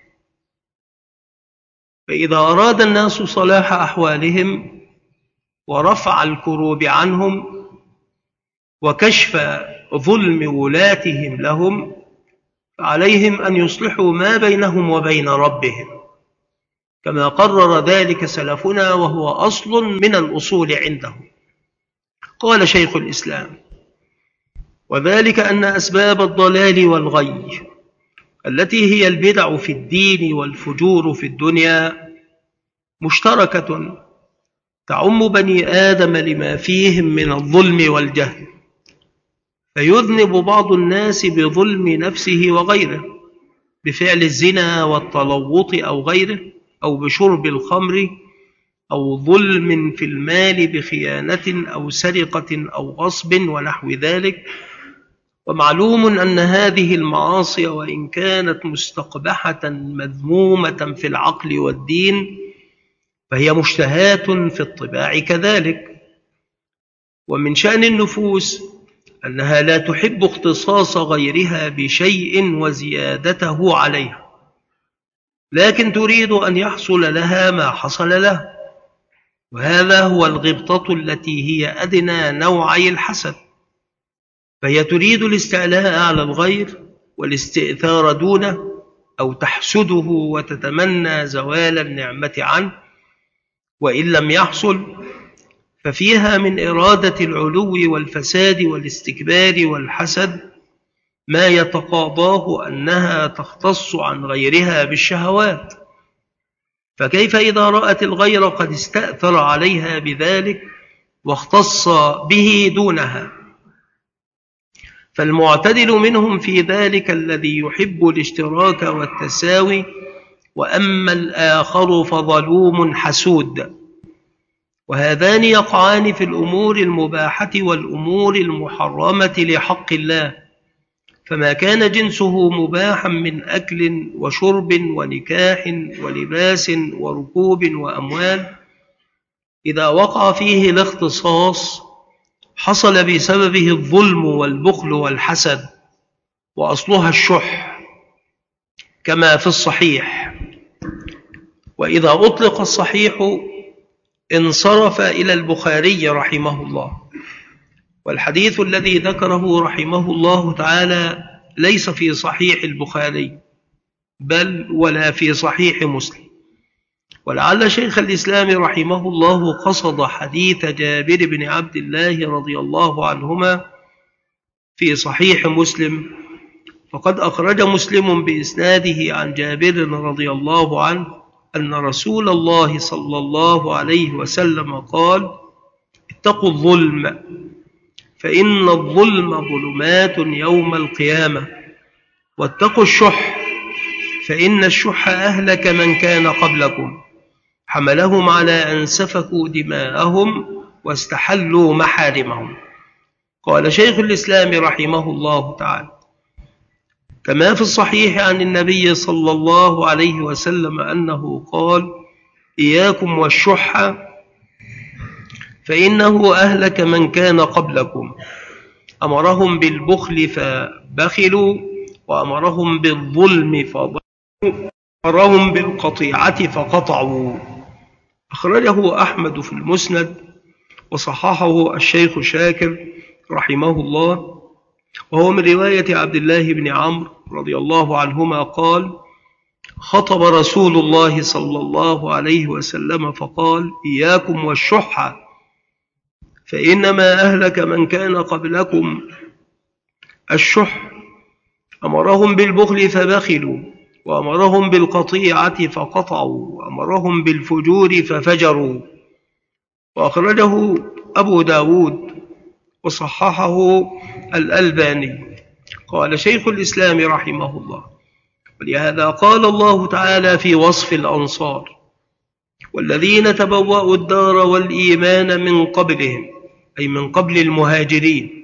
S1: فإذا أراد الناس صلاح أحوالهم ورفع الكروب عنهم وكشف ظلم ولاتهم لهم، فعليهم أن يصلحوا ما بينهم وبين ربهم، كما قرر ذلك سلفنا وهو أصل من الأصول عندهم. قال شيخ الإسلام: وذلك أن أسباب الضلال والغي التي هي البدع في الدين والفجور في الدنيا مشتركة تعم بني آدم لما فيهم من الظلم والجهل، فيذنب بعض الناس بظلم نفسه وغيره، بفعل الزنا والتلوط أو غيره، أو بشرب الخمر، أو ظلم في المال بخيانة أو سرقة أو غصب ونحو ذلك. ومعلوم أن هذه المعاصي وإن كانت مستقبحة مذمومة في العقل والدين فهي مشتهات في الطباع كذلك. ومن شأن النفوس أنها لا تحب اختصاص غيرها بشيء وزيادته عليها، لكن تريد أن يحصل لها ما حصل له، وهذا هو الغبطة التي هي أدنى نوعي الحسد. فهي تريد الاستعلاء على الغير والاستئثار دونه، أو تحسده وتتمنى زوال النعمة عنه، وإن لم يحصل ففيها من إرادة العلو والفساد والاستكبار والحسد ما يتقاضاه أنها تختص عن غيرها بالشهوات. فكيف إذا رأت الغير قد استأثر عليها بذلك واختص به دونها؟ فالمعتدل منهم في ذلك الذي يحب الاشتراك والتساوي، وأما الآخر فظلوم حسود. وهذان يقعان في الأمور المباحة والأمور المحرمة لحق الله، فما كان جنسه مباحا من أكل وشرب ونكاح ولباس وركوب وأموال، إذا وقع فيه الاختصاص حصل بسببه الظلم والبخل والحسد، وأصلها الشح كما في الصحيح. وإذا أطلق الصحيح انصرف إلى البخاري رحمه الله، والحديث الذي ذكره رحمه الله تعالى ليس في صحيح البخاري بل ولا في صحيح مسلم، ولعل شيخ الإسلام رحمه الله قصد حديث جابر بن عبد الله رضي الله عنهما في صحيح مسلم، فقد أخرج مسلم بإسناده عن جابر رضي الله عنه أن رسول الله صلى الله عليه وسلم قال: اتقوا الظلم فإن الظلم ظلمات يوم القيامة، واتقوا الشح فإن الشح أهلك من كان قبلكم، حملهم على أن سفكوا دماءهم واستحلوا محارمهم. قال شيخ الإسلام رحمه الله تعالى: كما في الصحيح عن النبي صلى الله عليه وسلم أنه قال: إياكم والشح فإنه أهلك من كان قبلكم، أمرهم بالبخل فبخلوا، وأمرهم بالظلم فظلموا، وأمرهم بالقطيعة فقطعوا. أخرجه أحمد في المسند وصححه الشيخ شاكر رحمه الله، وهو من رواية عبد الله بن عمرو رضي الله عنهما قال: خطب رسول الله صلى الله عليه وسلم فقال: إياكم والشح فإنما أهلك من كان قبلكم الشح، أمرهم بالبخل فبخلوا، وأمرهم بالقطيعة فقطعوا، وأمرهم بالفجور ففجروا. وأخرجه أبو داود وصححه الألباني. قال شيخ الإسلام رحمه الله: ولهذا قال الله تعالى في وصف الأنصار: والذين تبوأوا الدار والإيمان من قبلهم، أي من قبل المهاجرين،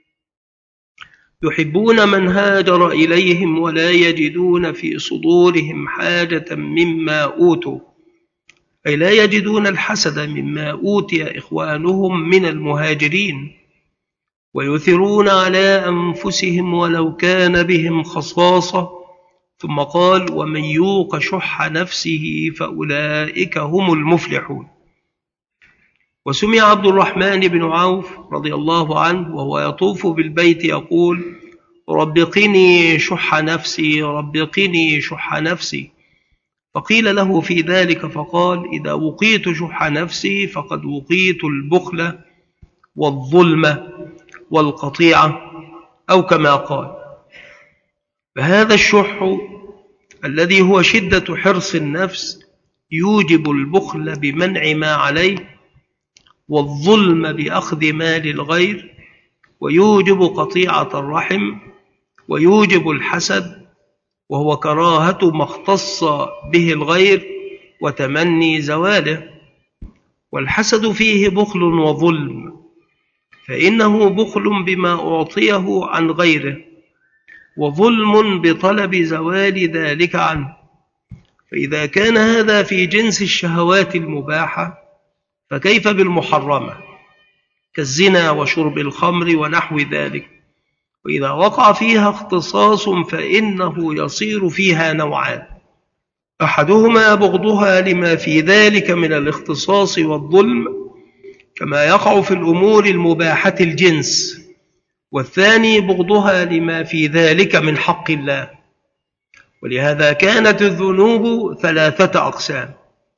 S1: يحبون من هاجر إليهم ولا يجدون في صدورهم حاجة مما أوتوا، أي لا يجدون الحسد مما أوتي إخوانهم من المهاجرين، ويؤثرون على أنفسهم ولو كان بهم خصاصة. ثم قال: ومن يوق شح نفسه فأولئك هم المفلحون. وسمع عبد الرحمن بن عوف رضي الله عنه وهو يطوف بالبيت يقول: رب قني شح نفسي، رب قني شح نفسي. فقيل له في ذلك فقال: إذا وقيت شح نفسي فقد وقيت البخل والظلم والقطيعة، أو كما قال. فهذا الشح الذي هو شدة حرص النفس يوجب البخل بمنع ما عليه، والظلم بأخذ مال الغير، ويوجب قطيعة الرحم، ويوجب الحسد وهو كراهة ما اختص به الغير وتمني زواله. والحسد فيه بخل وظلم، فإنه بخل بما أعطيه عن غيره، وظلم بطلب زوال ذلك عنه. فإذا كان هذا في جنس الشهوات المباحة، فكيف بالمحرمة كالزنا وشرب الخمر ونحو ذلك؟ وإذا وقع فيها اختصاص فإنه يصير فيها نوعان: أحدهما بغضها لما في ذلك من الاختصاص والظلم كما يقع في الأمور المباحة الجنس، والثاني بغضها لما في ذلك من حق الله. ولهذا كانت الذنوب ثلاثة أقسام: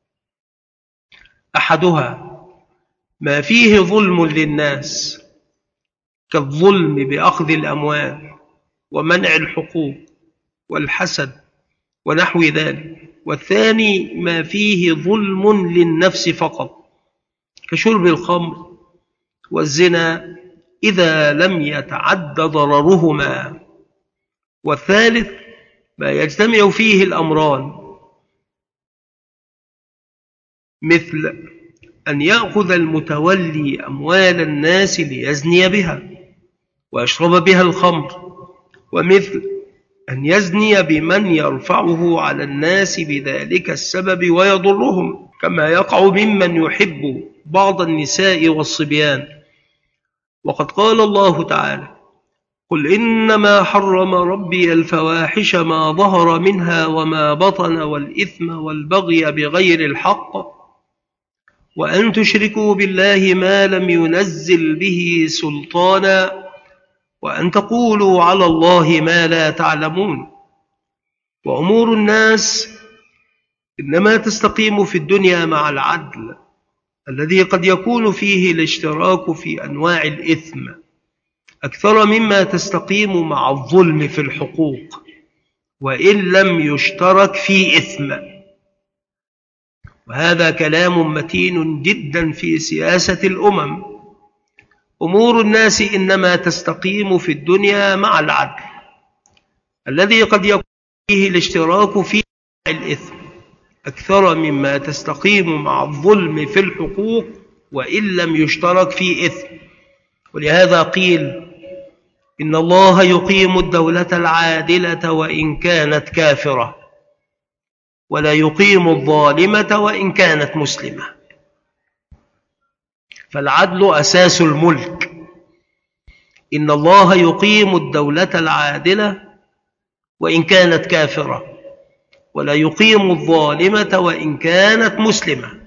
S1: أحدها ما فيه ظلم للناس كالظلم بأخذ الأموال ومنع الحقوق والحسد ونحو ذلك، والثاني ما فيه ظلم للنفس فقط كشرب الخمر والزنا إذا لم يتعد ضررهما، والثالث ما يجتمع فيه الأمران، مثل أن يأخذ المتولي أموال الناس ليزني بها ويشرب بها الخمر، ومثل أن يزني بمن يرفعه على الناس بذلك السبب ويضرهم، كما يقع ممن يحب بعض النساء والصبيان. وقد قال الله تعالى: قل إنما حرم ربي الفواحش ما ظهر منها وما بطن والإثم والبغي بغير الحق وأن تشركوا بالله ما لم ينزل به سلطانا وأن تقولوا على الله ما لا تعلمون. وأمور الناس إنما تستقيم في الدنيا مع العدل الذي قد يكون فيه الاشتراك في أنواع الإثم أكثر مما تستقيم مع الظلم في الحقوق وإن لم يشترك في إثم. وهذا كلام متين جدا في سياسة الأمم. أمور الناس إنما تستقيم في الدنيا مع العدل الذي قد يكون فيه الاشتراك في الإثم أكثر مما تستقيم مع الظلم في الحقوق وإن لم يشترك في إثم. ولهذا قيل إن الله يقيم الدولة العادلة وإن كانت كافرة ولا يقيم الظالمة وإن كانت مسلمة. فالعدل أساس الملك. إن الله يقيم الدولة العادلة وإن كانت كافرة ولا يقيم الظالمة وإن كانت مسلمة.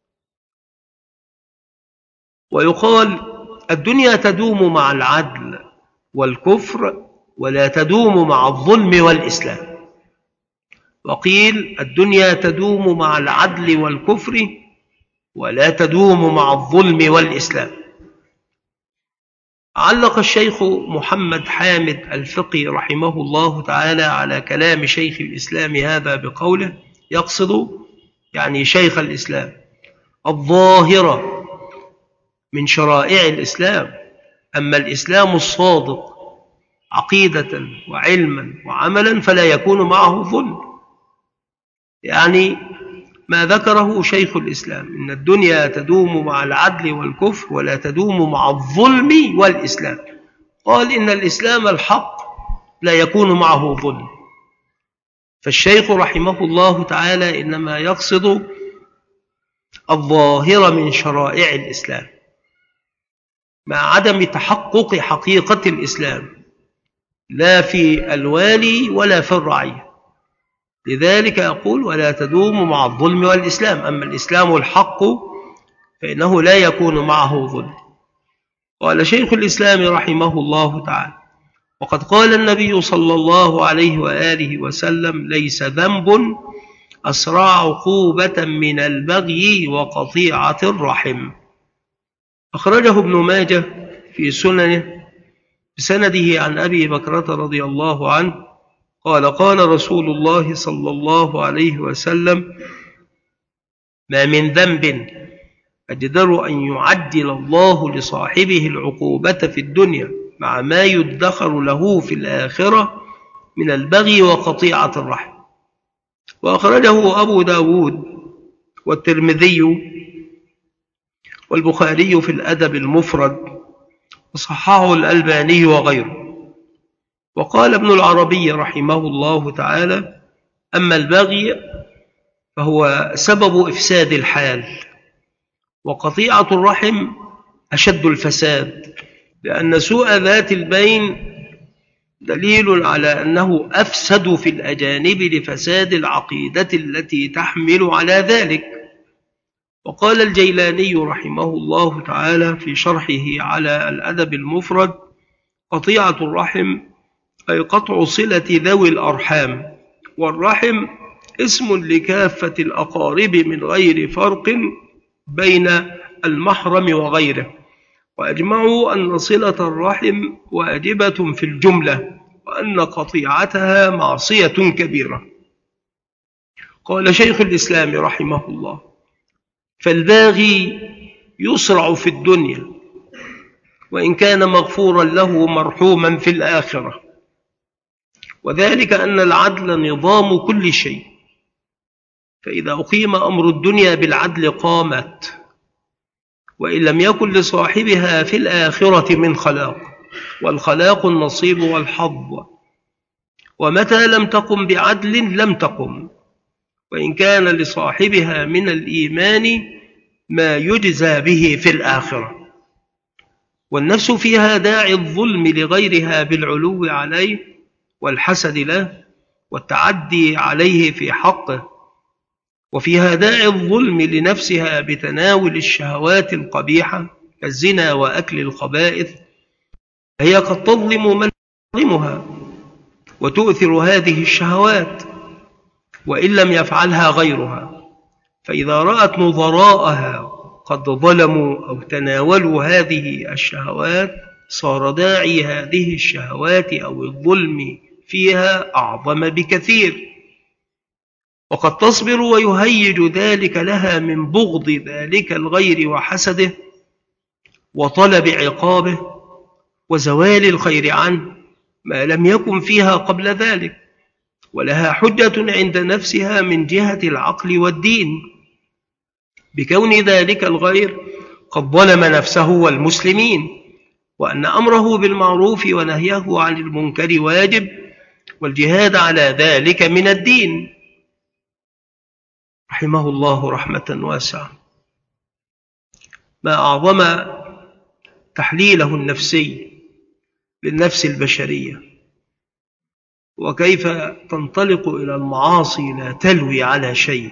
S1: ويقال الدنيا تدوم مع العدل والكفر ولا تدوم مع الظلم والإسلام. وقيل الدنيا تدوم مع العدل والكفر ولا تدوم مع الظلم والإسلام. علق الشيخ محمد حامد الفقي رحمه الله تعالى على كلام شيخ الإسلام هذا بقوله، يقصد يعني شيخ الإسلام: الظاهرة من شرائع الإسلام، أما الإسلام الصادق عقيدة وعلما وعملا فلا يكون معه ظلم. يعني ما ذكره شيخ الإسلام إن الدنيا تدوم مع العدل والكفر ولا تدوم مع الظلم والإسلام. قال إن الإسلام الحق لا يكون معه ظلم. فالشيخ رحمه الله تعالى إنما يقصد الظاهر من شرائع الإسلام مع عدم تحقق حقيقة الإسلام لا في الوالي ولا في الرعية. لذلك يقول ولا تدوم مع الظلم والإسلام، أما الإسلام الحق فإنه لا يكون معه ظلم. قال شيخ الإسلام رحمه الله تعالى: وقد قال النبي صلى الله عليه وآله وسلم: ليس ذنب أسرع عقوبة من البغي وقطيعة الرحم. أخرجه ابن ماجه في سننه بسنده عن أبي بكرة رضي الله عنه قال: قال رسول الله صلى الله عليه وسلم: ما من ذنب أجدر أن يعجل الله لصاحبه العقوبة في الدنيا مع ما يدخر له في الآخرة من البغي وقطيعة الرحم. وأخرجه أبو داود والترمذي والبخاري في الأدب المفرد وصححه الألباني وغيره. وقال ابن العربي رحمه الله تعالى: أما البغي فهو سبب إفساد الحال، وقطيعة الرحم أشد الفساد، لأن سوء ذات البين دليل على أنه أفسد في الأجانب لفساد العقيدة التي تحمل على ذلك. وقال الجيلاني رحمه الله تعالى في شرحه على الأدب المفرد: قطيعة الرحم أي قطع صلة ذوي الأرحام، والرحم اسم لكافة الأقارب من غير فرق بين المحرم وغيره. وأجمعوا أن صلة الرحم واجبة في الجملة، وأن قطيعتها معصية كبيرة. قال شيخ الإسلام رحمه الله: فالباغي يسرع في الدنيا وإن كان مغفورا له مرحوما في الآخرة، وذلك أن العدل نظام كل شيء، فإذا أقيم أمر الدنيا بالعدل قامت، وإن لم يكن لصاحبها في الآخرة من خلاق، والخلاق النصيب والحظ، ومتى لم تقم بعدل لم تقم، وإن كان لصاحبها من الإيمان ما يجزى به في الآخرة. والنفس فيها داعي الظلم لغيرها بالعلو عليه والحسد له والتعدي عليه في حقه، وفيها داعي الظلم لنفسها بتناول الشهوات القبيحة كالزنا وأكل الخبائث، هي قد تظلم من يظلمها وتؤثر هذه الشهوات وإن لم يفعلها غيرها، فإذا رأت نظراءها قد ظلموا أو تناولوا هذه الشهوات صار داعي هذه الشهوات أو الظلم فيها أعظم بكثير، وقد تصبر ويهيج ذلك لها من بغض ذلك الغير وحسده وطلب عقابه وزوال الخير عنه ما لم يكن فيها قبل ذلك، ولها حجة عند نفسها من جهة العقل والدين بكون ذلك الغير قد ظلم نفسه والمسلمين، وأن أمره بالمعروف ونهيه عن المنكر واجب، والجهاد على ذلك من الدين. رحمه الله رحمة واسعة. ما أعظم تحليله النفسي للنفس البشرية، وكيف تنطلق إلى المعاصي لا تلوي على شيء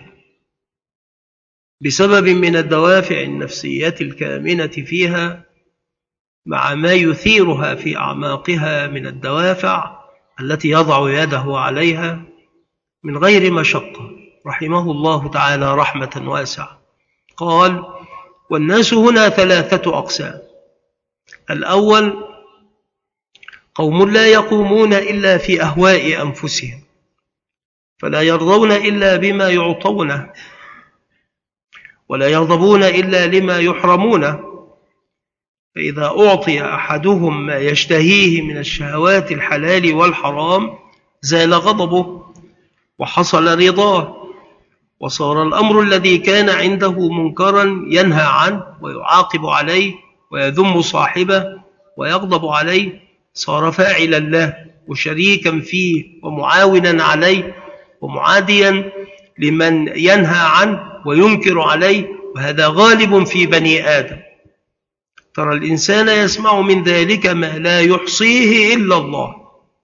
S1: بسبب من الدوافع النفسية الكامنة فيها، مع ما يثيرها في أعماقها من الدوافع التي يضع يده عليها من غير مشقة. رحمه الله تعالى رحمة واسعة. قال: والناس هنا ثلاثة أقسام. الأول قوم لا يقومون إلا في أهواء أنفسهم، فلا يرضون إلا بما يعطونه، ولا يغضبون إلا لما يحرمونه، فإذا أعطي أحدهم ما يشتهيه من الشهوات الحلال والحرام زال غضبه وحصل رضاه، وصار الأمر الذي كان عنده منكرا ينهى عنه ويعاقب عليه ويذم صاحبه ويغضب عليه، صار فاعلا له وشريكا فيه ومعاونا عليه ومعاديا لمن ينهى عنه وينكر عليه، وهذا غالب في بني آدم. ترى الإنسان يسمع من ذلك ما لا يحصيه إلا الله،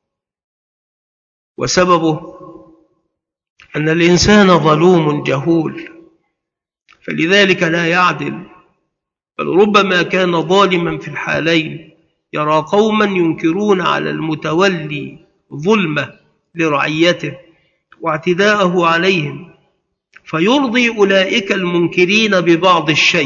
S1: وسببه أن الإنسان ظلوم جهول، فلذلك لا يعدل، بل ربما كان ظالما في الحالين، يرى قوما ينكرون على المتولي ظلمه لرعيته واعتداءه عليهم، فيرضي أولئك المنكرين ببعض الشيء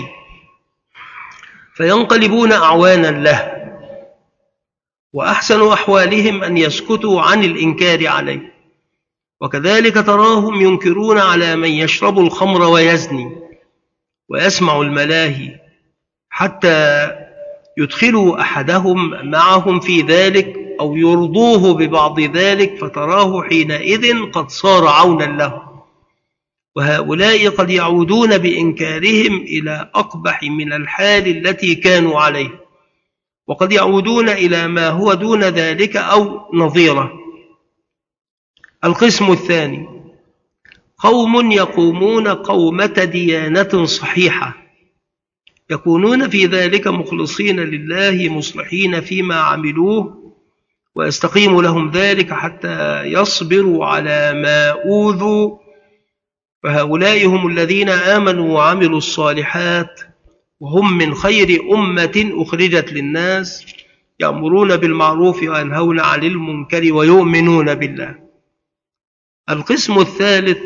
S1: فينقلبون أعوانا له، وأحسن أحوالهم أن يسكتوا عن الإنكار عليه. وكذلك تراهم ينكرون على من يشرب الخمر ويزني ويسمع الملاهي حتى يدخلوا أحدهم معهم في ذلك أو يرضوه ببعض ذلك، فتراه حينئذ قد صار عونا له. وهؤلاء قد يعودون بإنكارهم إلى أقبح من الحال التي كانوا عليه، وقد يعودون إلى ما هو دون ذلك أو نظيره. القسم الثاني قوم يقومون قومة ديانة صحيحة، يكونون في ذلك مخلصين لله مصلحين فيما عملوه، ويستقيم لهم ذلك حتى يصبروا على ما أوذوا، فهؤلاء هم الذين آمنوا وعملوا الصالحات، وهم من خير أمة أخرجت للناس، يأمرون بالمعروف وينهون عن المنكر ويؤمنون بالله. القسم الثالث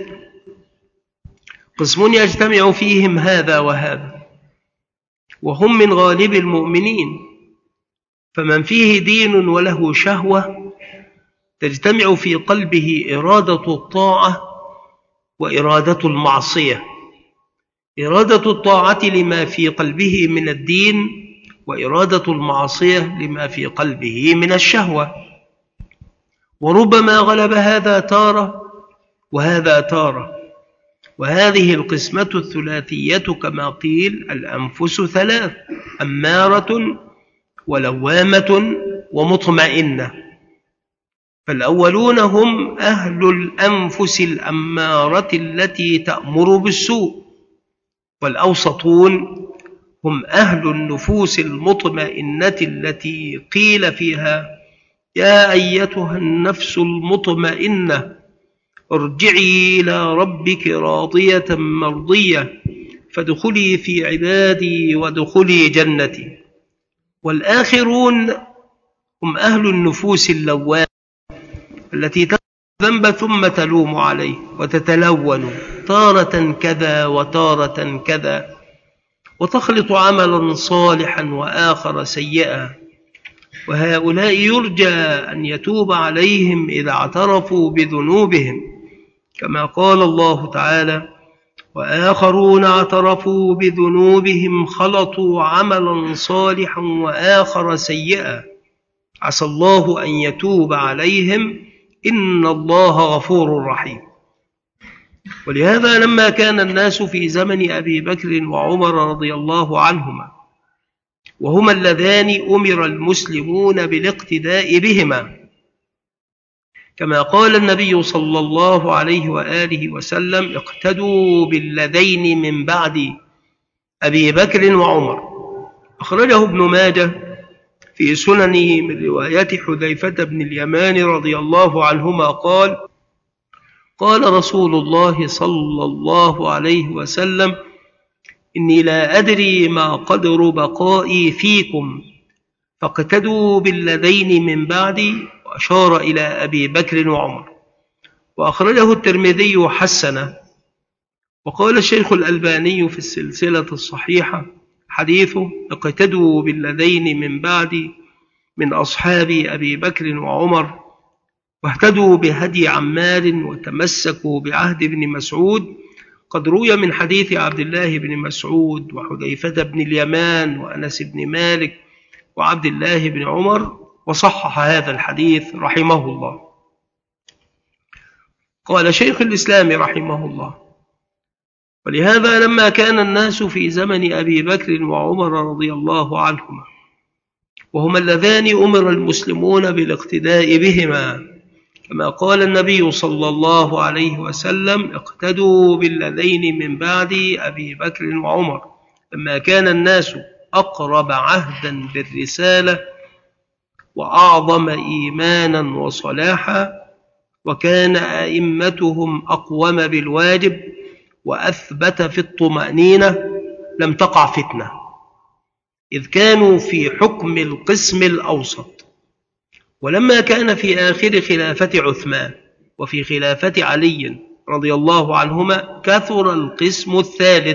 S1: قسم يجتمع فيهم هذا وهذا، وهم من غالب المؤمنين، فمن فيه دين وله شهوة تجتمع في قلبه إرادة الطاعة وإرادة المعصية، إرادة الطاعة لما في قلبه من الدين، وإرادة المعصية لما في قلبه من الشهوة، وربما غلب هذا تارة وهذا تارة. وهذه القسمة الثلاثية كما قيل الأنفس ثلاث: أمارة ولوامة ومطمئنة. فالأولون هم أهل الأنفس الأمارة التي تأمر بالسوء، والأوسطون هم أهل النفوس المطمئنة التي قيل فيها: يا أيتها النفس المطمئنة ارجعي إلى ربك راضية مرضية فادخلي في عبادي وادخلي جنتي. والآخرون هم أهل النفوس اللوامة التي تذنب الذنب ثم تلوم عليه وتتلون تارة كذا وتارة كذا، وتخلط عملا صالحا وآخر سيئا. وهؤلاء يرجى أن يتوب عليهم إذا اعترفوا بذنوبهم، كما قال الله تعالى: وآخرون اعترفوا بذنوبهم خلطوا عملا صالحا وآخر سيئا عسى الله أن يتوب عليهم إن الله غفور رحيم. ولهذا لما كان الناس في زمن أبي بكر وعمر رضي الله عنهما، وهما اللذان أمر المسلمون بالاقتداء بهما، كما قال النبي صلى الله عليه وآله وسلم: اقتدوا بالذين من بعد أبي بكر وعمر. أخرجه ابن ماجه في سننه من رواية حذيفة بن اليمان رضي الله عنهما قال: قال رسول الله صلى الله عليه وسلم: إني لا أدري ما قدر بقائي فيكم فاقتدوا بالذين من بعدي، وأشار إلى أبي بكر وعمر. وأخرجه الترمذي حسنه. وقال الشيخ الألباني في السلسلة الصحيحة حديثه: اقتدوا بالذين من بعدي من أصحاب أبي بكر وعمر، واهتدوا بهدي عمار وتمسكوا بعهد ابن مسعود. قد روي من حديث عبد الله بن مسعود وحذيفة بن اليمان وأنس بن مالك وعبد الله بن عمر، وصحح هذا الحديث رحمه الله. قال شيخ الإسلام رحمه الله: ولهذا لما كان الناس في زمن أبي بكر وعمر رضي الله عنهما، وهما اللذان أمر المسلمون بالاقتداء بهما، كما قال النبي صلى الله عليه وسلم: اقتدوا بالذين من بعد أبي بكر وعمر، لما كان الناس أقرب عهدا بالرسالة وأعظم إيمانا وصلاحا، وكان أئمتهم أقوم بالواجب وأثبت في الطمأنينة، لم تقع فتنة، إذ كانوا في حكم القسم الأوسط. ولما كان في آخر خلافة عثمان وفي خلافة علي رضي الله عنهما كثر القسم الثالث،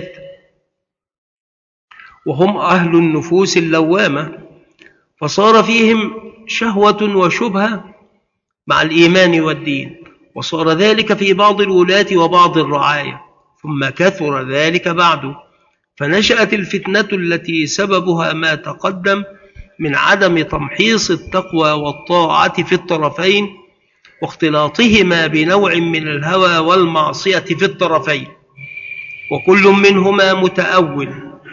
S1: وهم أهل النفوس اللوامة، فصار فيهم شهوة وشبهة مع الإيمان والدين، وصار ذلك في بعض الولاة وبعض الرعاية، ثم كثر ذلك بعد، فنشأت الفتنة التي سببها ما تقدم من عدم تمحيص التقوى والطاعة في الطرفين، واختلاطهما بنوع من الهوى والمعصية في الطرفين، وكل منهما متأول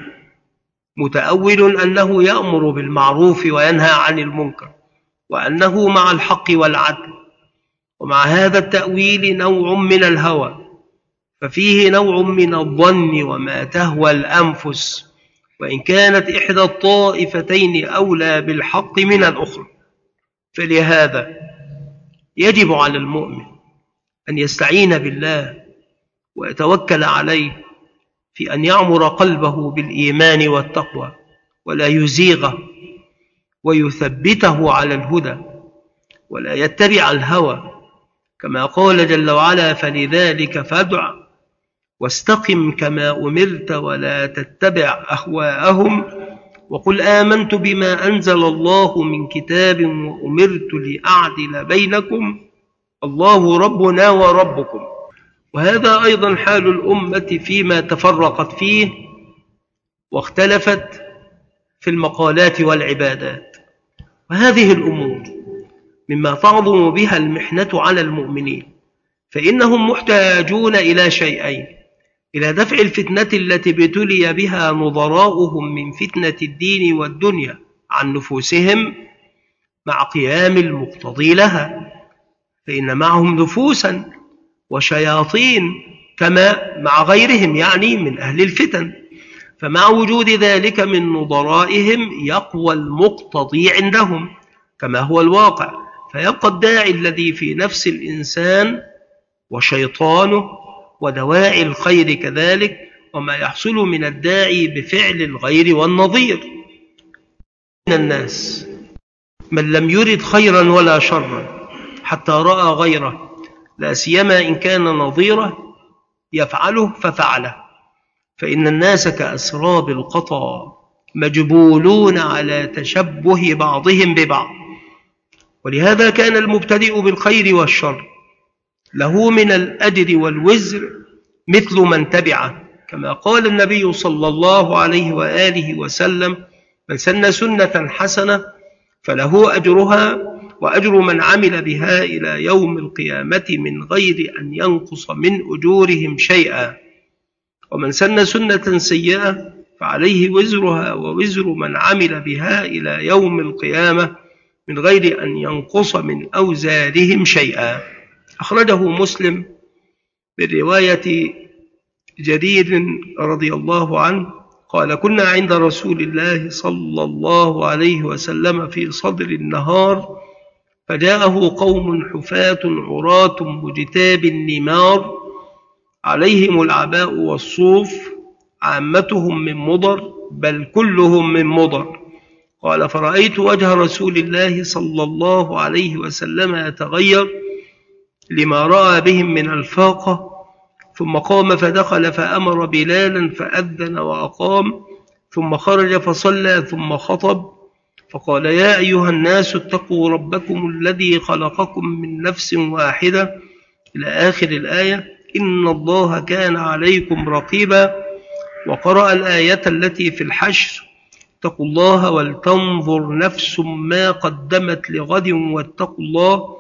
S1: متأول أنه يأمر بالمعروف وينهى عن المنكر، وأنه مع الحق والعدل، ومع هذا التأويل نوع من الهوى، ففيه نوع من الظن وما تهوى الأنفس، وإن كانت إحدى الطائفتين أولى بالحق من الأخرى. فلهذا يجب على المؤمن أن يستعين بالله ويتوكل عليه في أن يعمر قلبه بالإيمان والتقوى، ولا يزيغه، ويثبته على الهدى، ولا يتبع الهوى، كما قال جل وعلا: فلذلك فادع واستقم كما أمرت ولا تتبع أهواءهم وقل آمنت بما أنزل الله من كتاب وأمرت لأعدل بينكم الله ربنا وربكم. وهذا أيضا حال الأمة فيما تفرقت فيه واختلفت في المقالات والعبادات. وهذه الأمور مما تعظم بها المحنة على المؤمنين، فإنهم محتاجون إلى شيئين: إلى دفع الفتنة التي ابتلي بها نظراؤهم من فتنة الدين والدنيا عن نفوسهم، مع قيام المقتضي لها، فإن معهم نفوسا وشياطين كما مع غيرهم، يعني من أهل الفتن، فمع وجود ذلك من نظرائهم يقوى المقتضي عندهم كما هو الواقع، فيبقى الداعي الذي في نفس الإنسان وشيطانه ودواعي الخير كذلك، وما يحصل من الداعي بفعل الغير والنظير. من الناس من لم يرد خيرا ولا شرا حتى رأى غيره، لا سيما إن كان نظيره يفعله ففعله، فإن الناس كأسراب القطا مجبولون على تشبه بعضهم ببعض. ولهذا كان المبتدئ بالخير والشر له من الأجر والوزر مثل من تبعه، كما قال النبي صلى الله عليه وآله وسلم: من سن سنة حسنة فله أجرها وأجر من عمل بها إلى يوم القيامة من غير أن ينقص من أجورهم شيئا، ومن سن سنة سيئة فعليه وزرها ووزر من عمل بها إلى يوم القيامة من غير أن ينقص من أوزارهم شيئا. أخرجه مسلم برواية جرير رضي الله عنه قال: كنا عند رسول الله صلى الله عليه وسلم في صدر النهار، فجاءه قوم حفاة عراة مجتاب النمار عليهم العباء والصوف، عامتهم من مضر بل كلهم من مضر. قال: فرأيت وجه رسول الله صلى الله عليه وسلم يتغير لما رأى بهم من الفاقة، ثم قام فدخل فأمر بلالا فأذن وأقام، ثم خرج فصلى ثم خطب فقال: يا أيها الناس اتقوا ربكم الذي خلقكم من نفس واحدة إلى آخر الآية: إن الله كان عليكم رقيبا. وقرأ الآية التي في الحشر: اتقوا الله ولتنظر نفس ما قدمت لغد واتقوا الله.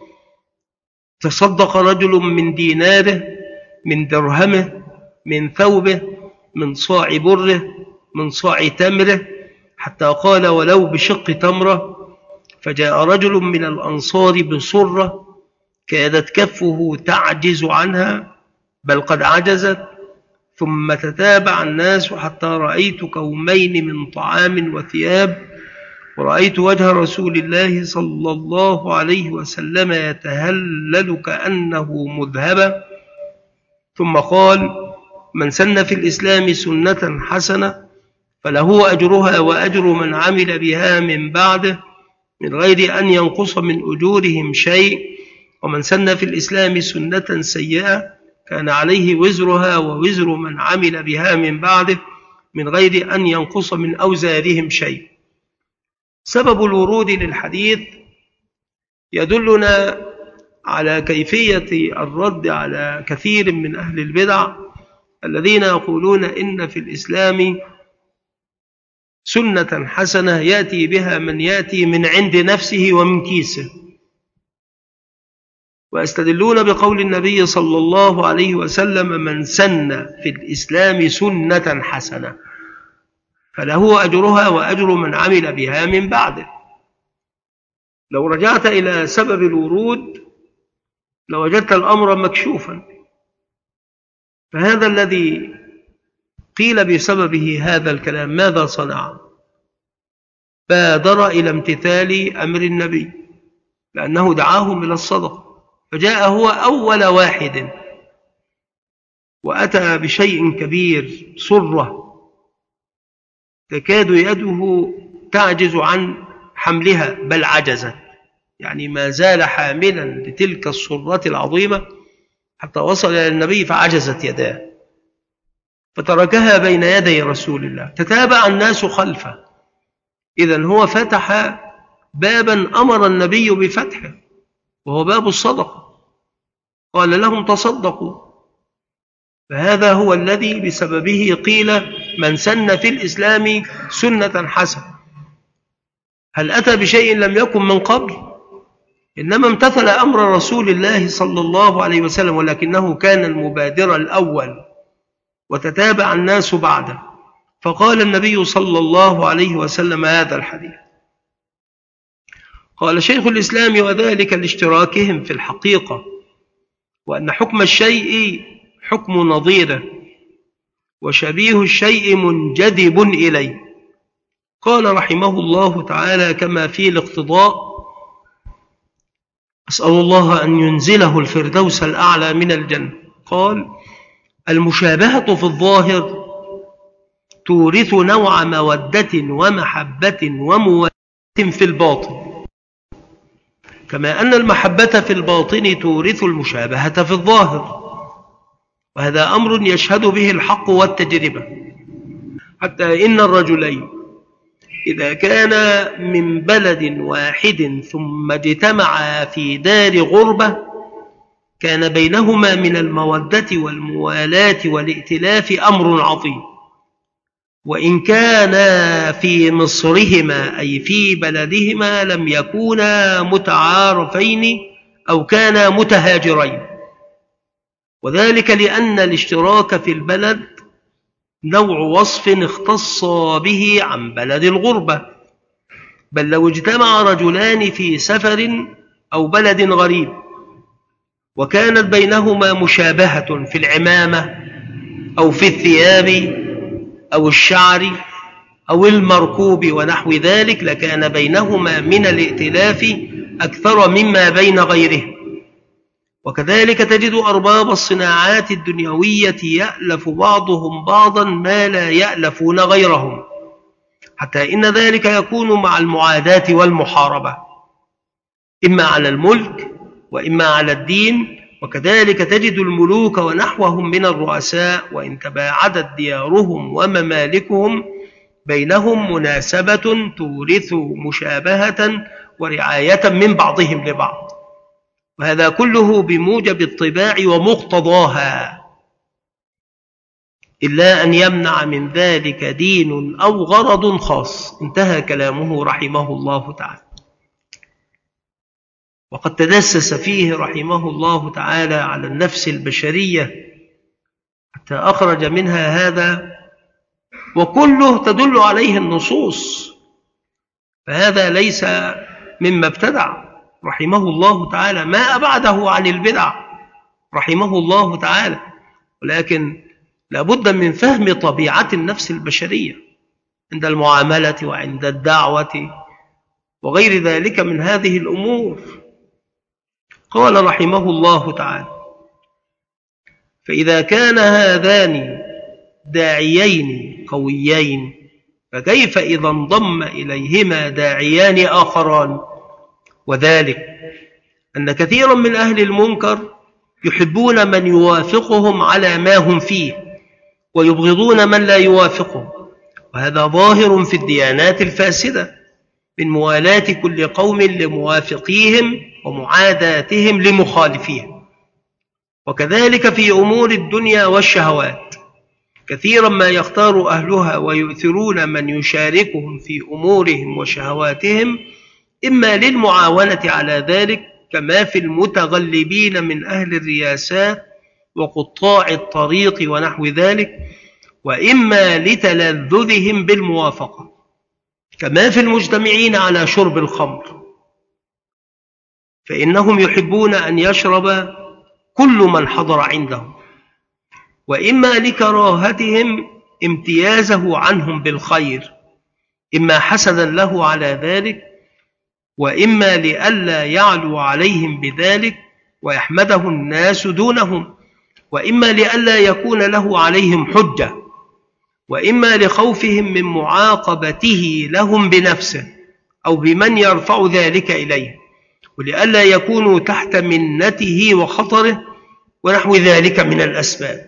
S1: تصدق رجل من ديناره، من درهمه، من ثوبه، من صاع بره، من صاع تمره، حتى قال: ولو بشق تمرة. فجاء رجل من الأنصار بصرة كادت كفه تعجز عنها بل قد عجزت، ثم تتابع الناس حتى رأيت كومين من طعام وثياب، ورأيت وجه رسول الله صلى الله عليه وسلم يتهلل كأنه مذهبا. ثم قال: من سن في الإسلام سنة حسنة فله أجرها وأجر من عمل بها من بعده من غير أن ينقص من أجورهم شيء، ومن سن في الإسلام سنة سيئة كان عليه وزرها ووزر من عمل بها من بعده من غير أن ينقص من أوزارهم شيء. سبب الورود للحديث يدلنا على كيفية الرد على كثير من أهل البدع الذين يقولون إن في الإسلام سنة حسنة يأتي بها من يأتي من عند نفسه ومن كيسه، ويستدلون بقول النبي صلى الله عليه وسلم: من سن في الإسلام سنة حسنة فله أجرها وأجر من عمل بها من بعده. لو رجعت إلى سبب الورود لوجدت الأمر مكشوفا، فهذا الذي قيل بسببه هذا الكلام ماذا صنع؟ بادر إلى امتثال أمر النبي لأنه دعاهم إلى الصدقة، فجاء هو أول واحد وأتى بشيء كبير صرة تكاد يده تعجز عن حملها بل عجزت، يعني ما زال حاملا لتلك الصرة العظيمة حتى وصل إلى النبي فعجزت يداه، فتركها بين يدي رسول الله. تتابع الناس خلفه، إذن هو فتح بابا أمر النبي بفتحه وهو باب الصدقة، قال لهم تصدقوا. فهذا هو الذي بسببه قيل من سن في الإسلام سنة حسنة. هل أتى بشيء لم يكن من قبل؟ إنما امتثل أمر رسول الله صلى الله عليه وسلم، ولكنه كان المبادر الأول وتتابع الناس بعده، فقال النبي صلى الله عليه وسلم هذا الحديث. قال شيخ الإسلام: وذلك لاشتراكهم في الحقيقة، وأن حكم الشيء حكم نظيره، وشبيه الشيء منجذب إليه. قال رحمه الله تعالى: كما في الاقتضاء: أسأل الله أن ينزله الفردوس الأعلى من الجنة. قال: المشابهة في الظاهر تورث نوع مودة ومحبة وموالاه في الباطن، كما أن المحبة في الباطن تورث المشابهة في الظاهر، وهذا أمر يشهد به الحق والتجربة، حتى إن الرجلين إذا كان من بلد واحد ثم اجتمعا في دار غربة كان بينهما من المودة والموالاة والائتلاف أمر عظيم، وإن كانا في مصرهما أي في بلدهما لم يكونا متعارفين أو كانا متهاجرين، وذلك لأن الاشتراك في البلد نوع وصف اختص به عن بلد الغربة. بل لو اجتمع رجلان في سفر أو بلد غريب وكانت بينهما مشابهة في العمامة أو في الثياب أو الشعر أو المركوب ونحو ذلك لكان بينهما من الائتلاف أكثر مما بين غيره. وكذلك تجد أرباب الصناعات الدنيوية يألف بعضهم بعضا ما لا يألفون غيرهم، حتى إن ذلك يكون مع المعاداة والمحاربة، إما على الملك وإما على الدين. وكذلك تجد الملوك ونحوهم من الرؤساء وإن تباعدت ديارهم وممالكهم بينهم مناسبة تورث مشابهة ورعاية من بعضهم لبعض، وهذا كله بموجب الطباع ومقتضاها، إلا أن يمنع من ذلك دين أو غرض خاص. انتهى كلامه رحمه الله تعالى. وقد تدسس فيه رحمه الله تعالى على النفس البشرية حتى أخرج منها هذا، وكله تدل عليه النصوص، فهذا ليس مما ابتدع رحمه الله تعالى، ما أبعده عن البدع رحمه الله تعالى، ولكن لابد من فهم طبيعة النفس البشرية عند المعاملة وعند الدعوة وغير ذلك من هذه الأمور. قال رحمه الله تعالى: فإذا كان هذان داعيين قويين فكيف إذا انضم إليهما داعيان آخران؟ وذلك أن كثيرا من أهل المنكر يحبون من يوافقهم على ما هم فيه ويبغضون من لا يوافقهم، وهذا ظاهر في الديانات الفاسدة من موالاة كل قوم لموافقيهم ومعاداتهم لمخالفيهم. وكذلك في أمور الدنيا والشهوات كثيرا ما يختار أهلها ويؤثرون من يشاركهم في أمورهم وشهواتهم، إما للمعاونة على ذلك كما في المتغلبين من أهل الرياسات وقطاع الطريق ونحو ذلك، وإما لتلذذهم بالموافقة كما في المجتمعين على شرب الخمر، فإنهم يحبون أن يشرب كل من حضر عندهم، وإما لكراهتهم امتيازه عنهم بالخير، إما حسدا له على ذلك، وإما لئلا يعلو عليهم بذلك ويحمده الناس دونهم، وإما لئلا يكون له عليهم حجة، وإما لخوفهم من معاقبته لهم بنفسه أو بمن يرفع ذلك إليه، ولئلا يكونوا تحت منته وخطره ونحو ذلك من الأسباب.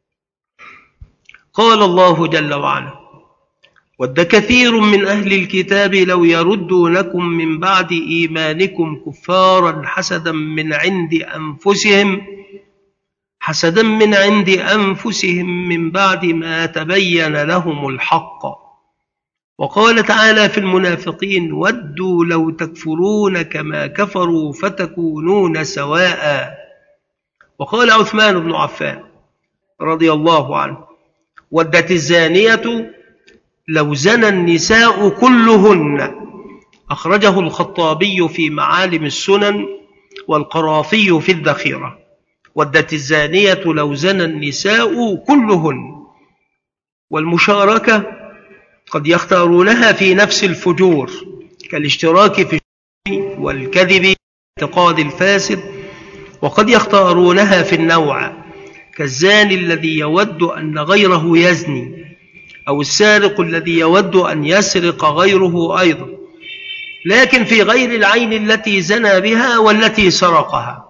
S1: قال الله جل وعلا: ود كثير من أهل الكتاب لو يردونكم من بعد إيمانكم كفارا حسدا من عند أنفسهم حسدا من عند أنفسهم من بعد ما تبين لهم الحق. وقال تعالى في المنافقين: ودوا لو تكفرون كما كفروا فتكونون سواء. وقال عثمان بن عفان رضي الله عنه: ودت الزانية لو زنى النساء كلهن. أخرجه الخطابي في معالم السنن والقرافي في الذخيرة. ودت الزانية لو زنى النساء كلهن. والمشاركة قد يختارونها في نفس الفجور كالاشتراك في الشرك والكذب الاعتقاد الفاسد، وقد يختارونها في النوع، كالزاني الذي يود أن غيره يزني، أو السارق الذي يود أن يسرق غيره أيضا، لكن في غير العين التي زنى بها والتي سرقها.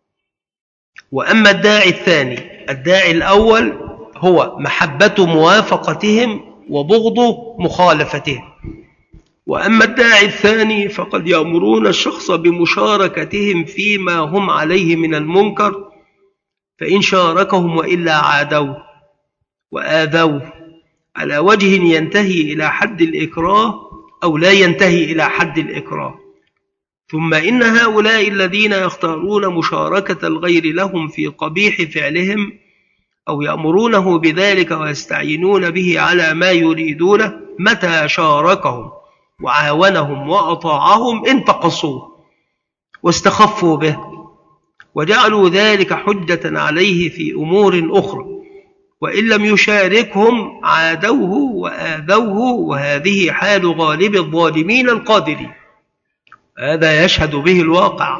S1: وأما الداعي الثاني، الداعي الأول هو محبة موافقتهم وبغض مخالفتهم. وأما الداعي الثاني فقد يأمرون الشخص بمشاركتهم فيما هم عليه من المنكر، فإن شاركهم وإلا عادوه وآذوه على وجه ينتهي إلى حد الإكراه أو لا ينتهي إلى حد الإكراه. ثم إن هؤلاء الذين يختارون مشاركة الغير لهم في قبيح فعلهم أو يأمرونه بذلك ويستعينون به على ما يريدونه، متى شاركهم وعاونهم وأطاعهم انتقصوه واستخفوا به، وجعلوا ذلك حجة عليه في أمور أخرى، وإن لم يشاركهم عادوه وآذوه، وهذه حال غالب الظالمين القادرين. هذا يشهد به الواقع،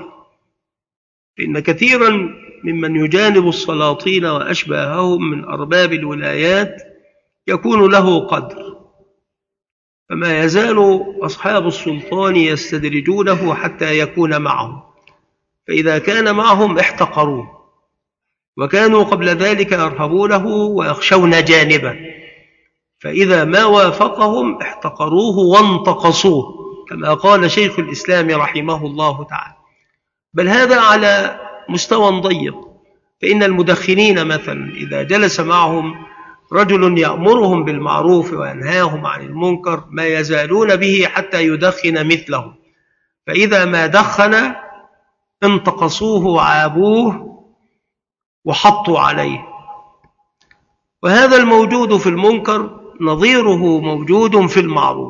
S1: إن كثيرا ممن يجانب السلاطين وأشباههم من أرباب الولايات يكون له قدر، فما يزال أصحاب السلطان يستدرجونه حتى يكون معهم، فإذا كان معهم احتقروه، وكانوا قبل ذلك يرهبونه ويخشون جانبه، فإذا ما وافقهم احتقروه وانتقصوه، كما قال شيخ الإسلام رحمه الله تعالى. بل هذا على مستوى ضيق، فإن المدخنين مثلا إذا جلس معهم رجل يأمرهم بالمعروف وينهاهم عن المنكر ما يزالون به حتى يدخن مثله، فإذا ما دخن انتقصوه وعابوه وحطوا عليه. وهذا الموجود في المنكر نظيره موجود في المعروف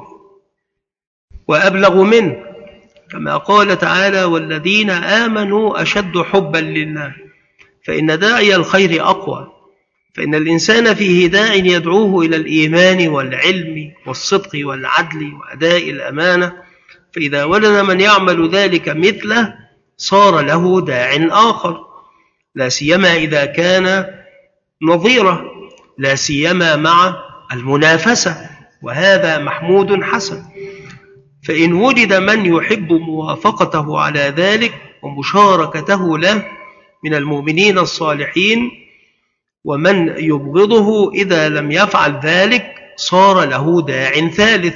S1: وأبلغ منه، كما قال تعالى: والذين آمنوا أشد حبا لله، فإن داعي الخير أقوى، فإن الإنسان فيه داع يدعوه إلى الإيمان والعلم والصدق والعدل وأداء الأمانة، فإذا وجد من يعمل ذلك مثله صار له داع آخر، لا سيما إذا كان نظيره، لا سيما مع المنافسة، وهذا محمود حسن. فإن وجد من يحب موافقته على ذلك ومشاركته له من المؤمنين الصالحين، ومن يبغضه إذا لم يفعل ذلك صار له داع ثالث،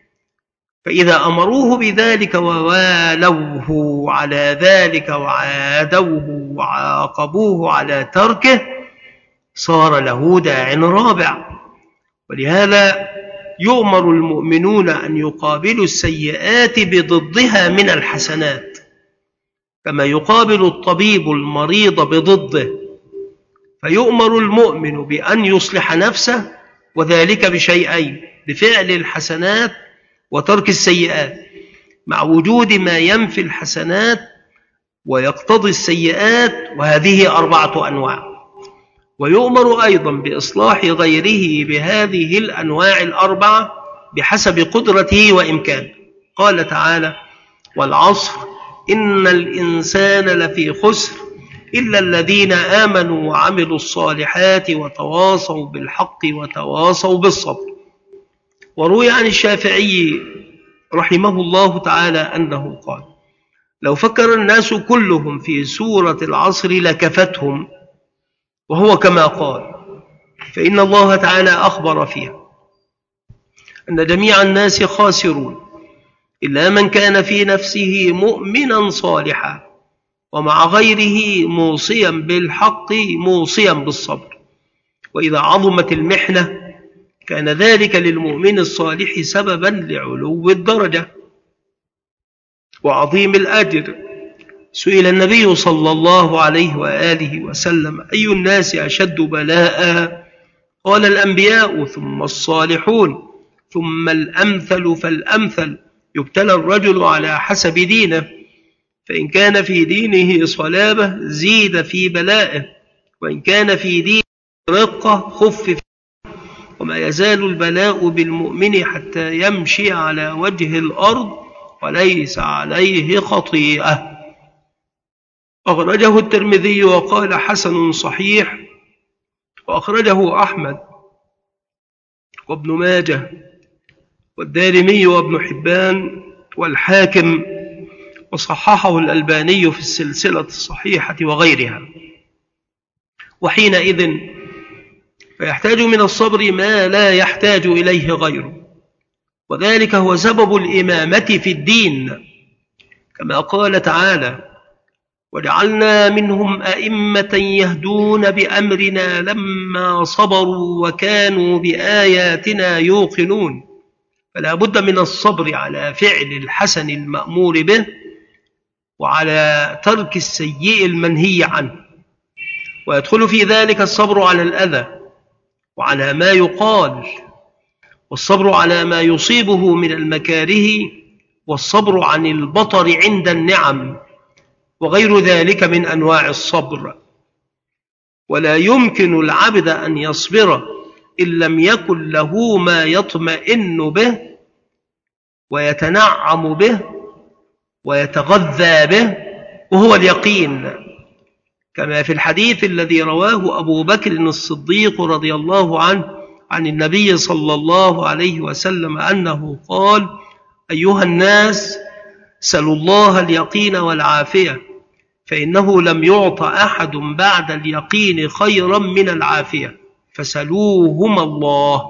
S1: فإذا أمروه بذلك ووالوه على ذلك وعادوه وعاقبوه على تركه صار له داع رابع. ولهذا يؤمر المؤمنون أن يقابلوا السيئات بضدها من الحسنات، كما يقابل الطبيب المريض بضده، فيؤمر المؤمن بأن يصلح نفسه، وذلك بشيئين: بفعل الحسنات وترك السيئات، مع وجود ما ينفي الحسنات ويقتضي السيئات، وهذه أربعة أنواع. ويؤمر أيضا بإصلاح غيره بهذه الأنواع الأربعة بحسب قدرته وإمكانه. قال تعالى: والعصر إن الإنسان لفي خسر إلا الذين آمنوا وعملوا الصالحات وتواصوا بالحق وتواصوا بالصبر. وروي عن الشافعي رحمه الله تعالى أنه قال: لو فكر الناس كلهم في سورة العصر لكفتهم، وهو كما قال، فإن الله تعالى أخبر فيها أن جميع الناس خاسرون إلا من كان في نفسه مؤمنا صالحا، ومع غيره موصيا بالحق موصيا بالصبر. وإذا عظمت المحنة كان ذلك للمؤمن الصالح سببا لعلو الدرجة وعظيم الأجر. سئل النبي صلى الله عليه وآله وسلم: أي الناس أشد بلاء؟ قال: الأنبياء ثم الصالحون ثم الأمثل فالأمثل. يبتلى الرجل على حسب دينه، فإن كان في دينه صلابة زيد في بلائه، وإن كان في دينه رقة خفف. وما يزال البلاء بالمؤمن حتى يمشي على وجه الأرض وليس عليه خطيئة. أخرجه الترمذي وقال حسن صحيح، وأخرجه أحمد وابن ماجه والدارمي وابن حبان والحاكم، وصححه الألباني في السلسلة الصحيحة وغيرها. وحينئذ فيحتاج من الصبر ما لا يحتاج إليه غيره، وذلك هو سبب الإمامة في الدين، كما قال تعالى: وجعلنا منهم أئمة يهدون بأمرنا لما صبروا وكانوا بآياتنا يوقنون. فلا بد من الصبر على فعل الحسن المأمور به، وعلى ترك السيء المنهي عنه، ويدخل في ذلك الصبر على الأذى وعلى ما يقال، والصبر على ما يصيبه من المكاره، والصبر عن البطر عند النعم، وغير ذلك من أنواع الصبر. ولا يمكن العبد أن يصبر إن لم يكن له ما يطمئن به ويتنعم به ويتغذى به، وهو اليقين، كما في الحديث الذي رواه أبو بكر الصديق رضي الله عنه عن النبي صلى الله عليه وسلم أنه قال: أيها الناس، سلوا الله اليقين والعافية، فإنه لم يعط أحد بعد اليقين خيرا من العافية، فسلوهما الله.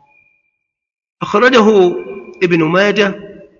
S1: أخرجه ابن ماجه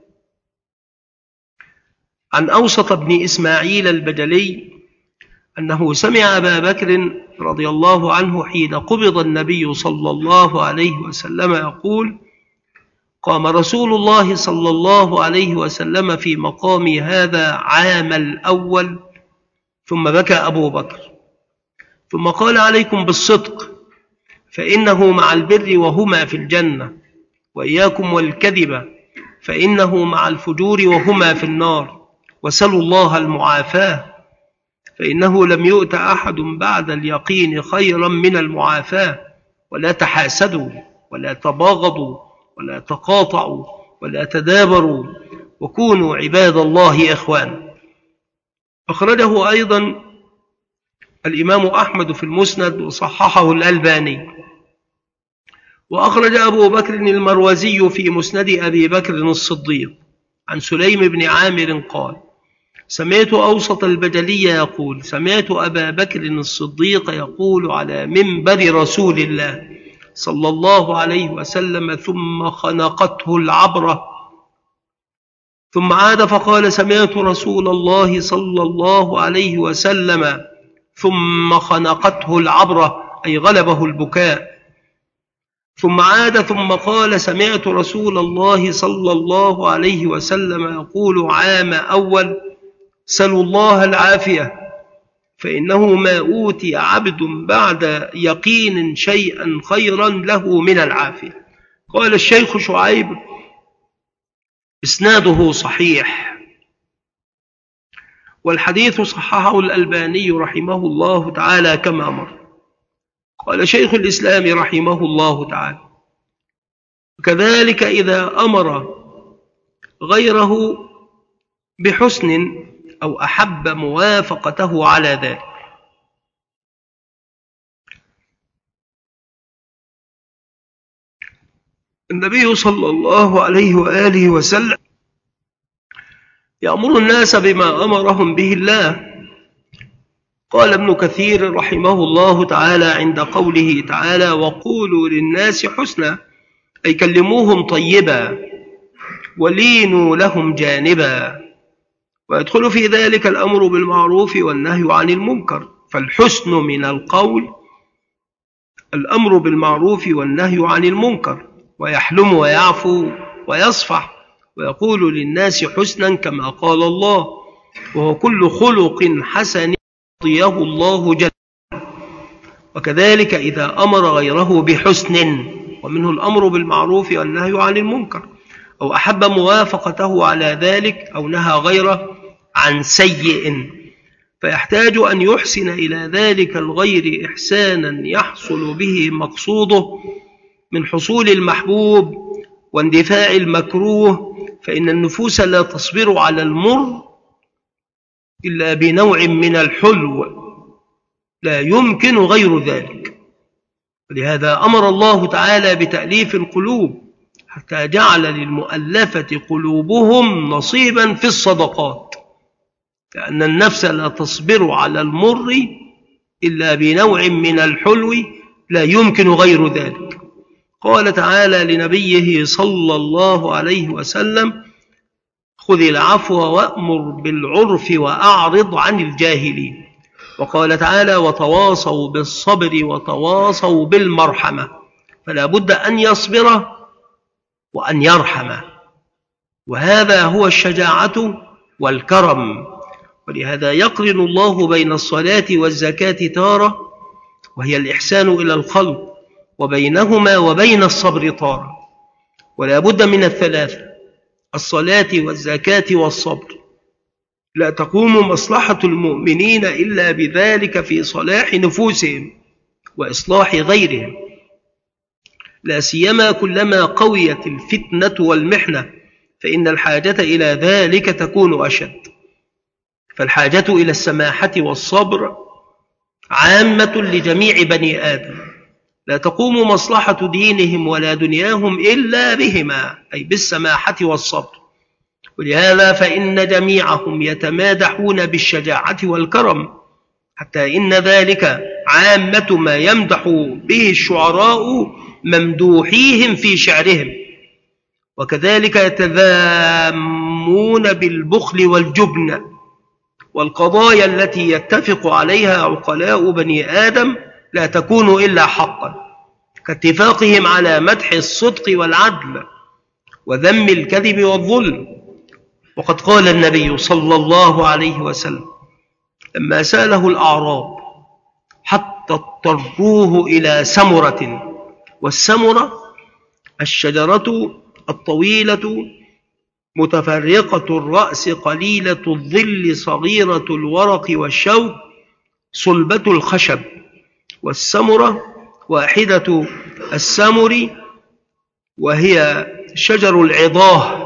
S1: عن أوسط بن إسماعيل البجلي أنه سمع أبا بكر رضي الله عنه حين قبض النبي صلى الله عليه وسلم يقول: قام رسول الله صلى الله عليه وسلم في مقامي هذا عام الأول، ثم بكى أبو بكر، ثم قال: عليكم بالصدق فإنه مع البر وهما في الجنة، وإياكم والكذب فإنه مع الفجور وهما في النار، وسلوا الله المعافاة، فإنه لم يؤت أحد بعد اليقين خيرا من المعافاة. ولا تحاسدوا ولا تباغضوا ولا تقاطعوا ولا تدابروا، وكونوا عباد الله إخوان. أخرجه أيضا الإمام أحمد في المسند وصححه الألباني. وأخرج أبو بكر المروزي في مسند أبي بكر الصديق عن سليم بن عامر قال: سمعت أوسط البجلي يقول: سمعت أبا بكر الصديق يقول على منبر رسول الله صلى الله عليه وسلم: ثم خنقته العبرة. ثم عاد فقال: سمعت رسول الله صلى الله عليه وسلم: ثم خنقته العبرة، أي غلبه البكاء. ثم عاد ثم قال: سمعت رسول الله صلى الله عليه وسلم يقول عام أول: سلوا الله العافية، فإنه ما أوتي عبد بعد يقين شيئا خيرا له من العافية. قال الشيخ شعيب: إسناده صحيح، والحديث صححه الألباني رحمه الله تعالى كما مر. قال شيخ الإسلام رحمه الله تعالى: كذلك إذا أمر غيره بحسن أو أحب موافقته على ذلك. النبي صلى الله عليه وآله وسلم يأمر الناس بما أمرهم به الله. قال ابن كثير رحمه الله تعالى عند قوله تعالى: وقولوا للناس حسنا، أي كلموهم طيبا ولينوا لهم جانبا. ويدخل في ذلك الأمر بالمعروف والنهي عن المنكر، فالحسن من القول الأمر بالمعروف والنهي عن المنكر، ويحلم ويعفو ويصفح ويقول للناس حسنا كما قال الله: وهو كل خلق حسن رضيه الله جل. وكذلك إذا أمر غيره بحسن، ومنه الأمر بالمعروف والنهي عن المنكر، أو أحب موافقته على ذلك، أو نهى غيره عن سيء، فيحتاج أن يحسن إلى ذلك الغير إحسانا يحصل به مقصوده من حصول المحبوب واندفاع المكروه، فإن النفوس لا تصبر على المر إلا بنوع من الحلو، لا يمكن غير ذلك. ولهذا أمر الله تعالى بتأليف القلوب حتى جعل للمؤلفة قلوبهم نصيبا في الصدقات، لأن النفس لا تصبر على المر إلا بنوع من الحلو، لا يمكن غير ذلك. قال تعالى لنبيه صلى الله عليه وسلم: خذ العفو وأمر بالعرف وأعرض عن الجاهلين. وقال تعالى: وتواصوا بالصبر وتواصوا بالمرحمة. فلا بد أن يصبر وأن يرحم، وهذا هو الشجاعة والكرم. ولهذا يقرن الله بين الصلاة والزكاة تارة، وهي الإحسان إلى الخلق، وبينهما وبين الصبر تارة. ولا بد من الثلاثة: الصلاة والزكاة والصبر. لا تقوم مصلحة المؤمنين إلا بذلك في صلاح نفوسهم وإصلاح غيرهم، لا سيما كلما قويت الفتنة والمحنة، فإن الحاجة إلى ذلك تكون أشد. فالحاجة إلى السماحة والصبر عامة لجميع بني آدم، لا تقوم مصلحة دينهم ولا دنياهم إلا بهما، أي بالسماحة والصبر. ولهذا فإن جميعهم يتمادحون بالشجاعة والكرم، حتى إن ذلك عامة ما يمدح به الشعراء ممدوحيهم في شعرهم. وكذلك يتذامون بالبخل والجبن، والقضايا التي يتفق عليها عقلاء بني آدم لا تكون إلا حقا، كاتفاقهم على مدح الصدق والعدل وذم الكذب والظلم. وقد قال النبي صلى الله عليه وسلم لما سأله الأعراب حتى اضطروه إلى سمرة، والسمرة الشجرة الطويلة متفرقة الرأس قليلة الظل صغيرة الورق والشوك صلبة الخشب، والسمرة واحدة السمر وهي شجر العضاه.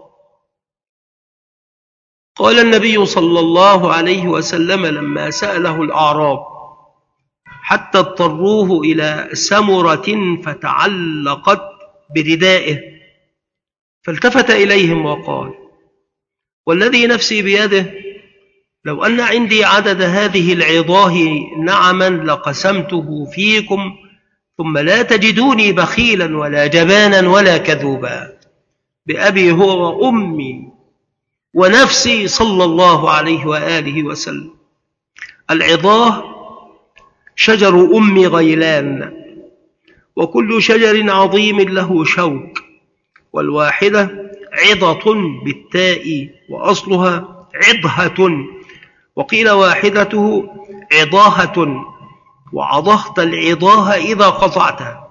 S1: قال النبي صلى الله عليه وسلم لما سأله الأعراب حتى اضطروه إلى سمرة فتعلقت بردائه، فالتفت إليهم وقال: والذي نفسي بيده لو أن عندي عدد هذه العضاه نعما لقسمته فيكم، ثم لا تجدوني بخيلا ولا جبانا ولا كذوبا، بأبي هو وأمي ونفسي صلى الله عليه وآله وسلم. العضاه شجر أم غيلان، وكل شجر عظيم له شوك، والواحدة عضة بالتاء وأصلها عضهة، وقيل واحدته عضاهة، وعضهت العضاه إذا قطعتها.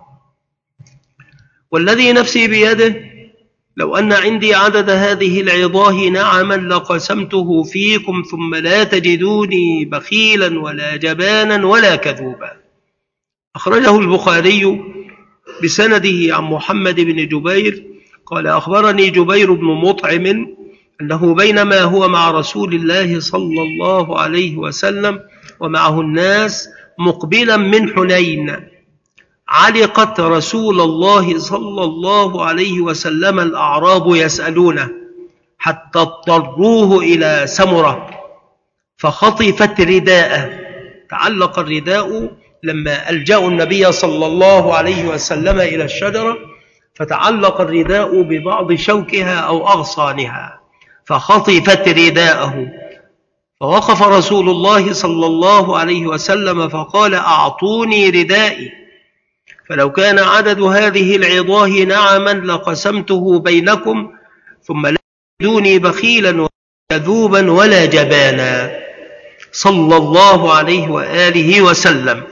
S1: والذي نفسي بيده لو أن عندي عدد هذه العضاه نعما لقسمته فيكم، ثم لا تجدوني بخيلا ولا جبانا ولا كذوبا. أخرجه البخاري بسنده عن محمد بن جبير قال: أخبرني جبير بن مطعم أنه بينما هو مع رسول الله صلى الله عليه وسلم ومعه الناس مقبلا من حنين، علقت رسول الله صلى الله عليه وسلم الأعراب يسألونه حتى اضطروه إلى سمرة فخطفت رداءه. تعلق الرداء لما ألجأوا النبي صلى الله عليه وسلم إلى الشجرة، فتعلق الرداء ببعض شوكها أو أغصانها فخطفت رداءه، فوقف رسول الله صلى الله عليه وسلم فقال: أعطوني ردائي، فلو كان عدد هذه العضاه نعما لقسمته بينكم، ثم لا تجدوني بخيلا ولا كذوبا ولا جبانا، صلى الله عليه وآله وسلم.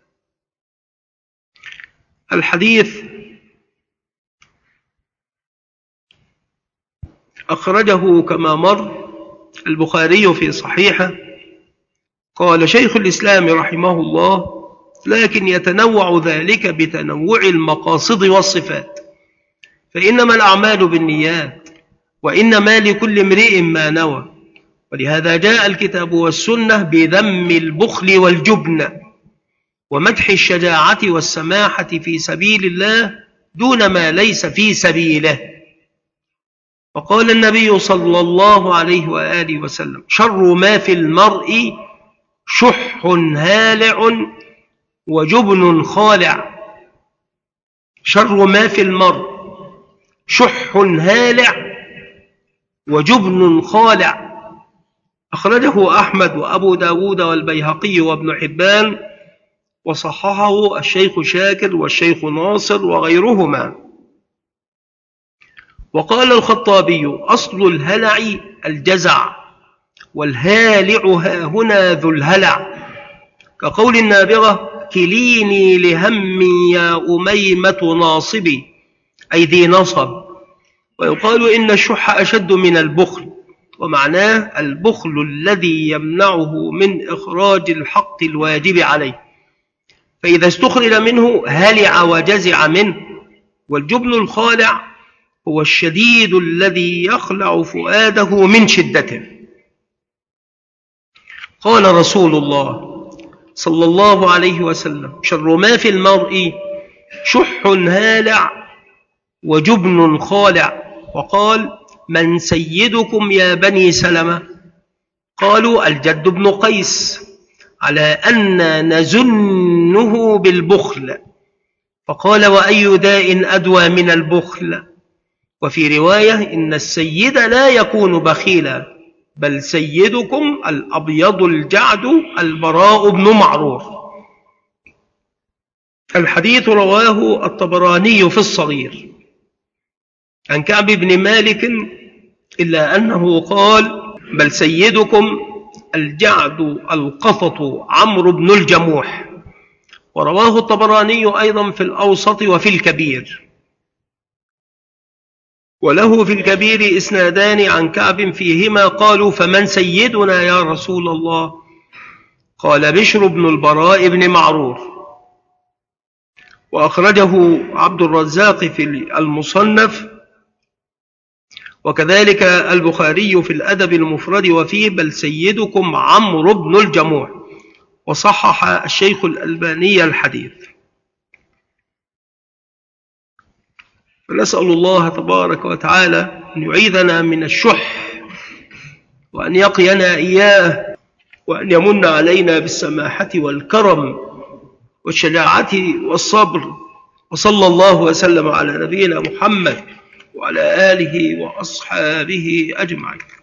S1: الحديث أخرجه كما مر البخاري في صحيحه. قال شيخ الإسلام رحمه الله: لكن يتنوع ذلك بتنوع المقاصد والصفات، فإنما الأعمال بالنيات، وإنما لكل امرئ ما نوى، ولهذا جاء الكتاب والسنة بذم البخل والجبن ومدح الشجاعة والسماحة في سبيل الله دون ما ليس في سبيله. وقال النبي صلى الله عليه وآله وسلم: شر ما في المرء شح هالع وجبن خالع. شر ما في المرء شح هالع وجبن خالع. أخرجه أحمد وأبو داود والبيهقي وابن حبان، وصححه الشيخ شاكر والشيخ ناصر وغيرهما. وقال الخطابي: أصل الهلع الجزع، والهالع هاهنا ذو الهلع، كقول النابغة: كليني لهم يا أميمة ناصبي، أي ذي نصب. ويقال إن الشح أشد من البخل، ومعناه البخل الذي يمنعه من إخراج الحق الواجب عليه، فإذا استخرج منه هلع وجزع منه. والجبن الخالع هو الشديد الذي يخلع فؤاده من شدته. قال رسول الله صلى الله عليه وسلم: شر ما في المرء شح هالع وجبن خالع. وقال: من سيدكم يا بني سلمة؟ قالوا: الجد بن قيس، على أن نزنه بالبخل. فقال: وأي داء أدوى من البخل؟ وفي رواية: إن السيد لا يكون بخيلا، بل سيدكم الأبيض الجعد البراء بن معرور. الحديث رواه الطبراني في الصغير عن كعب بن مالك، إلا أنه قال: بل سيدكم الجعد القفط عمرو بن الجموح. ورواه الطبراني أيضا في الأوسط وفي الكبير. وله في الكبير إسنادان عن كعب فيهما قالوا: فمن سيدنا يا رسول الله؟ قال: بشر بن البراء بن معرور. وأخرجه عبد الرزاق في المصنف، وكذلك البخاري في الأدب المفرد وفيه: بل سيدكم عمرو بن الجموح. وصحح الشيخ الألباني الحديث. فنسأل الله تبارك وتعالى أن يعيذنا من الشح، وأن يقينا إياه، وأن يمن علينا بالسماحة والكرم والشجاعة والصبر. وصلى الله وسلم على نبينا محمد وعلى آله وأصحابه أجمعين.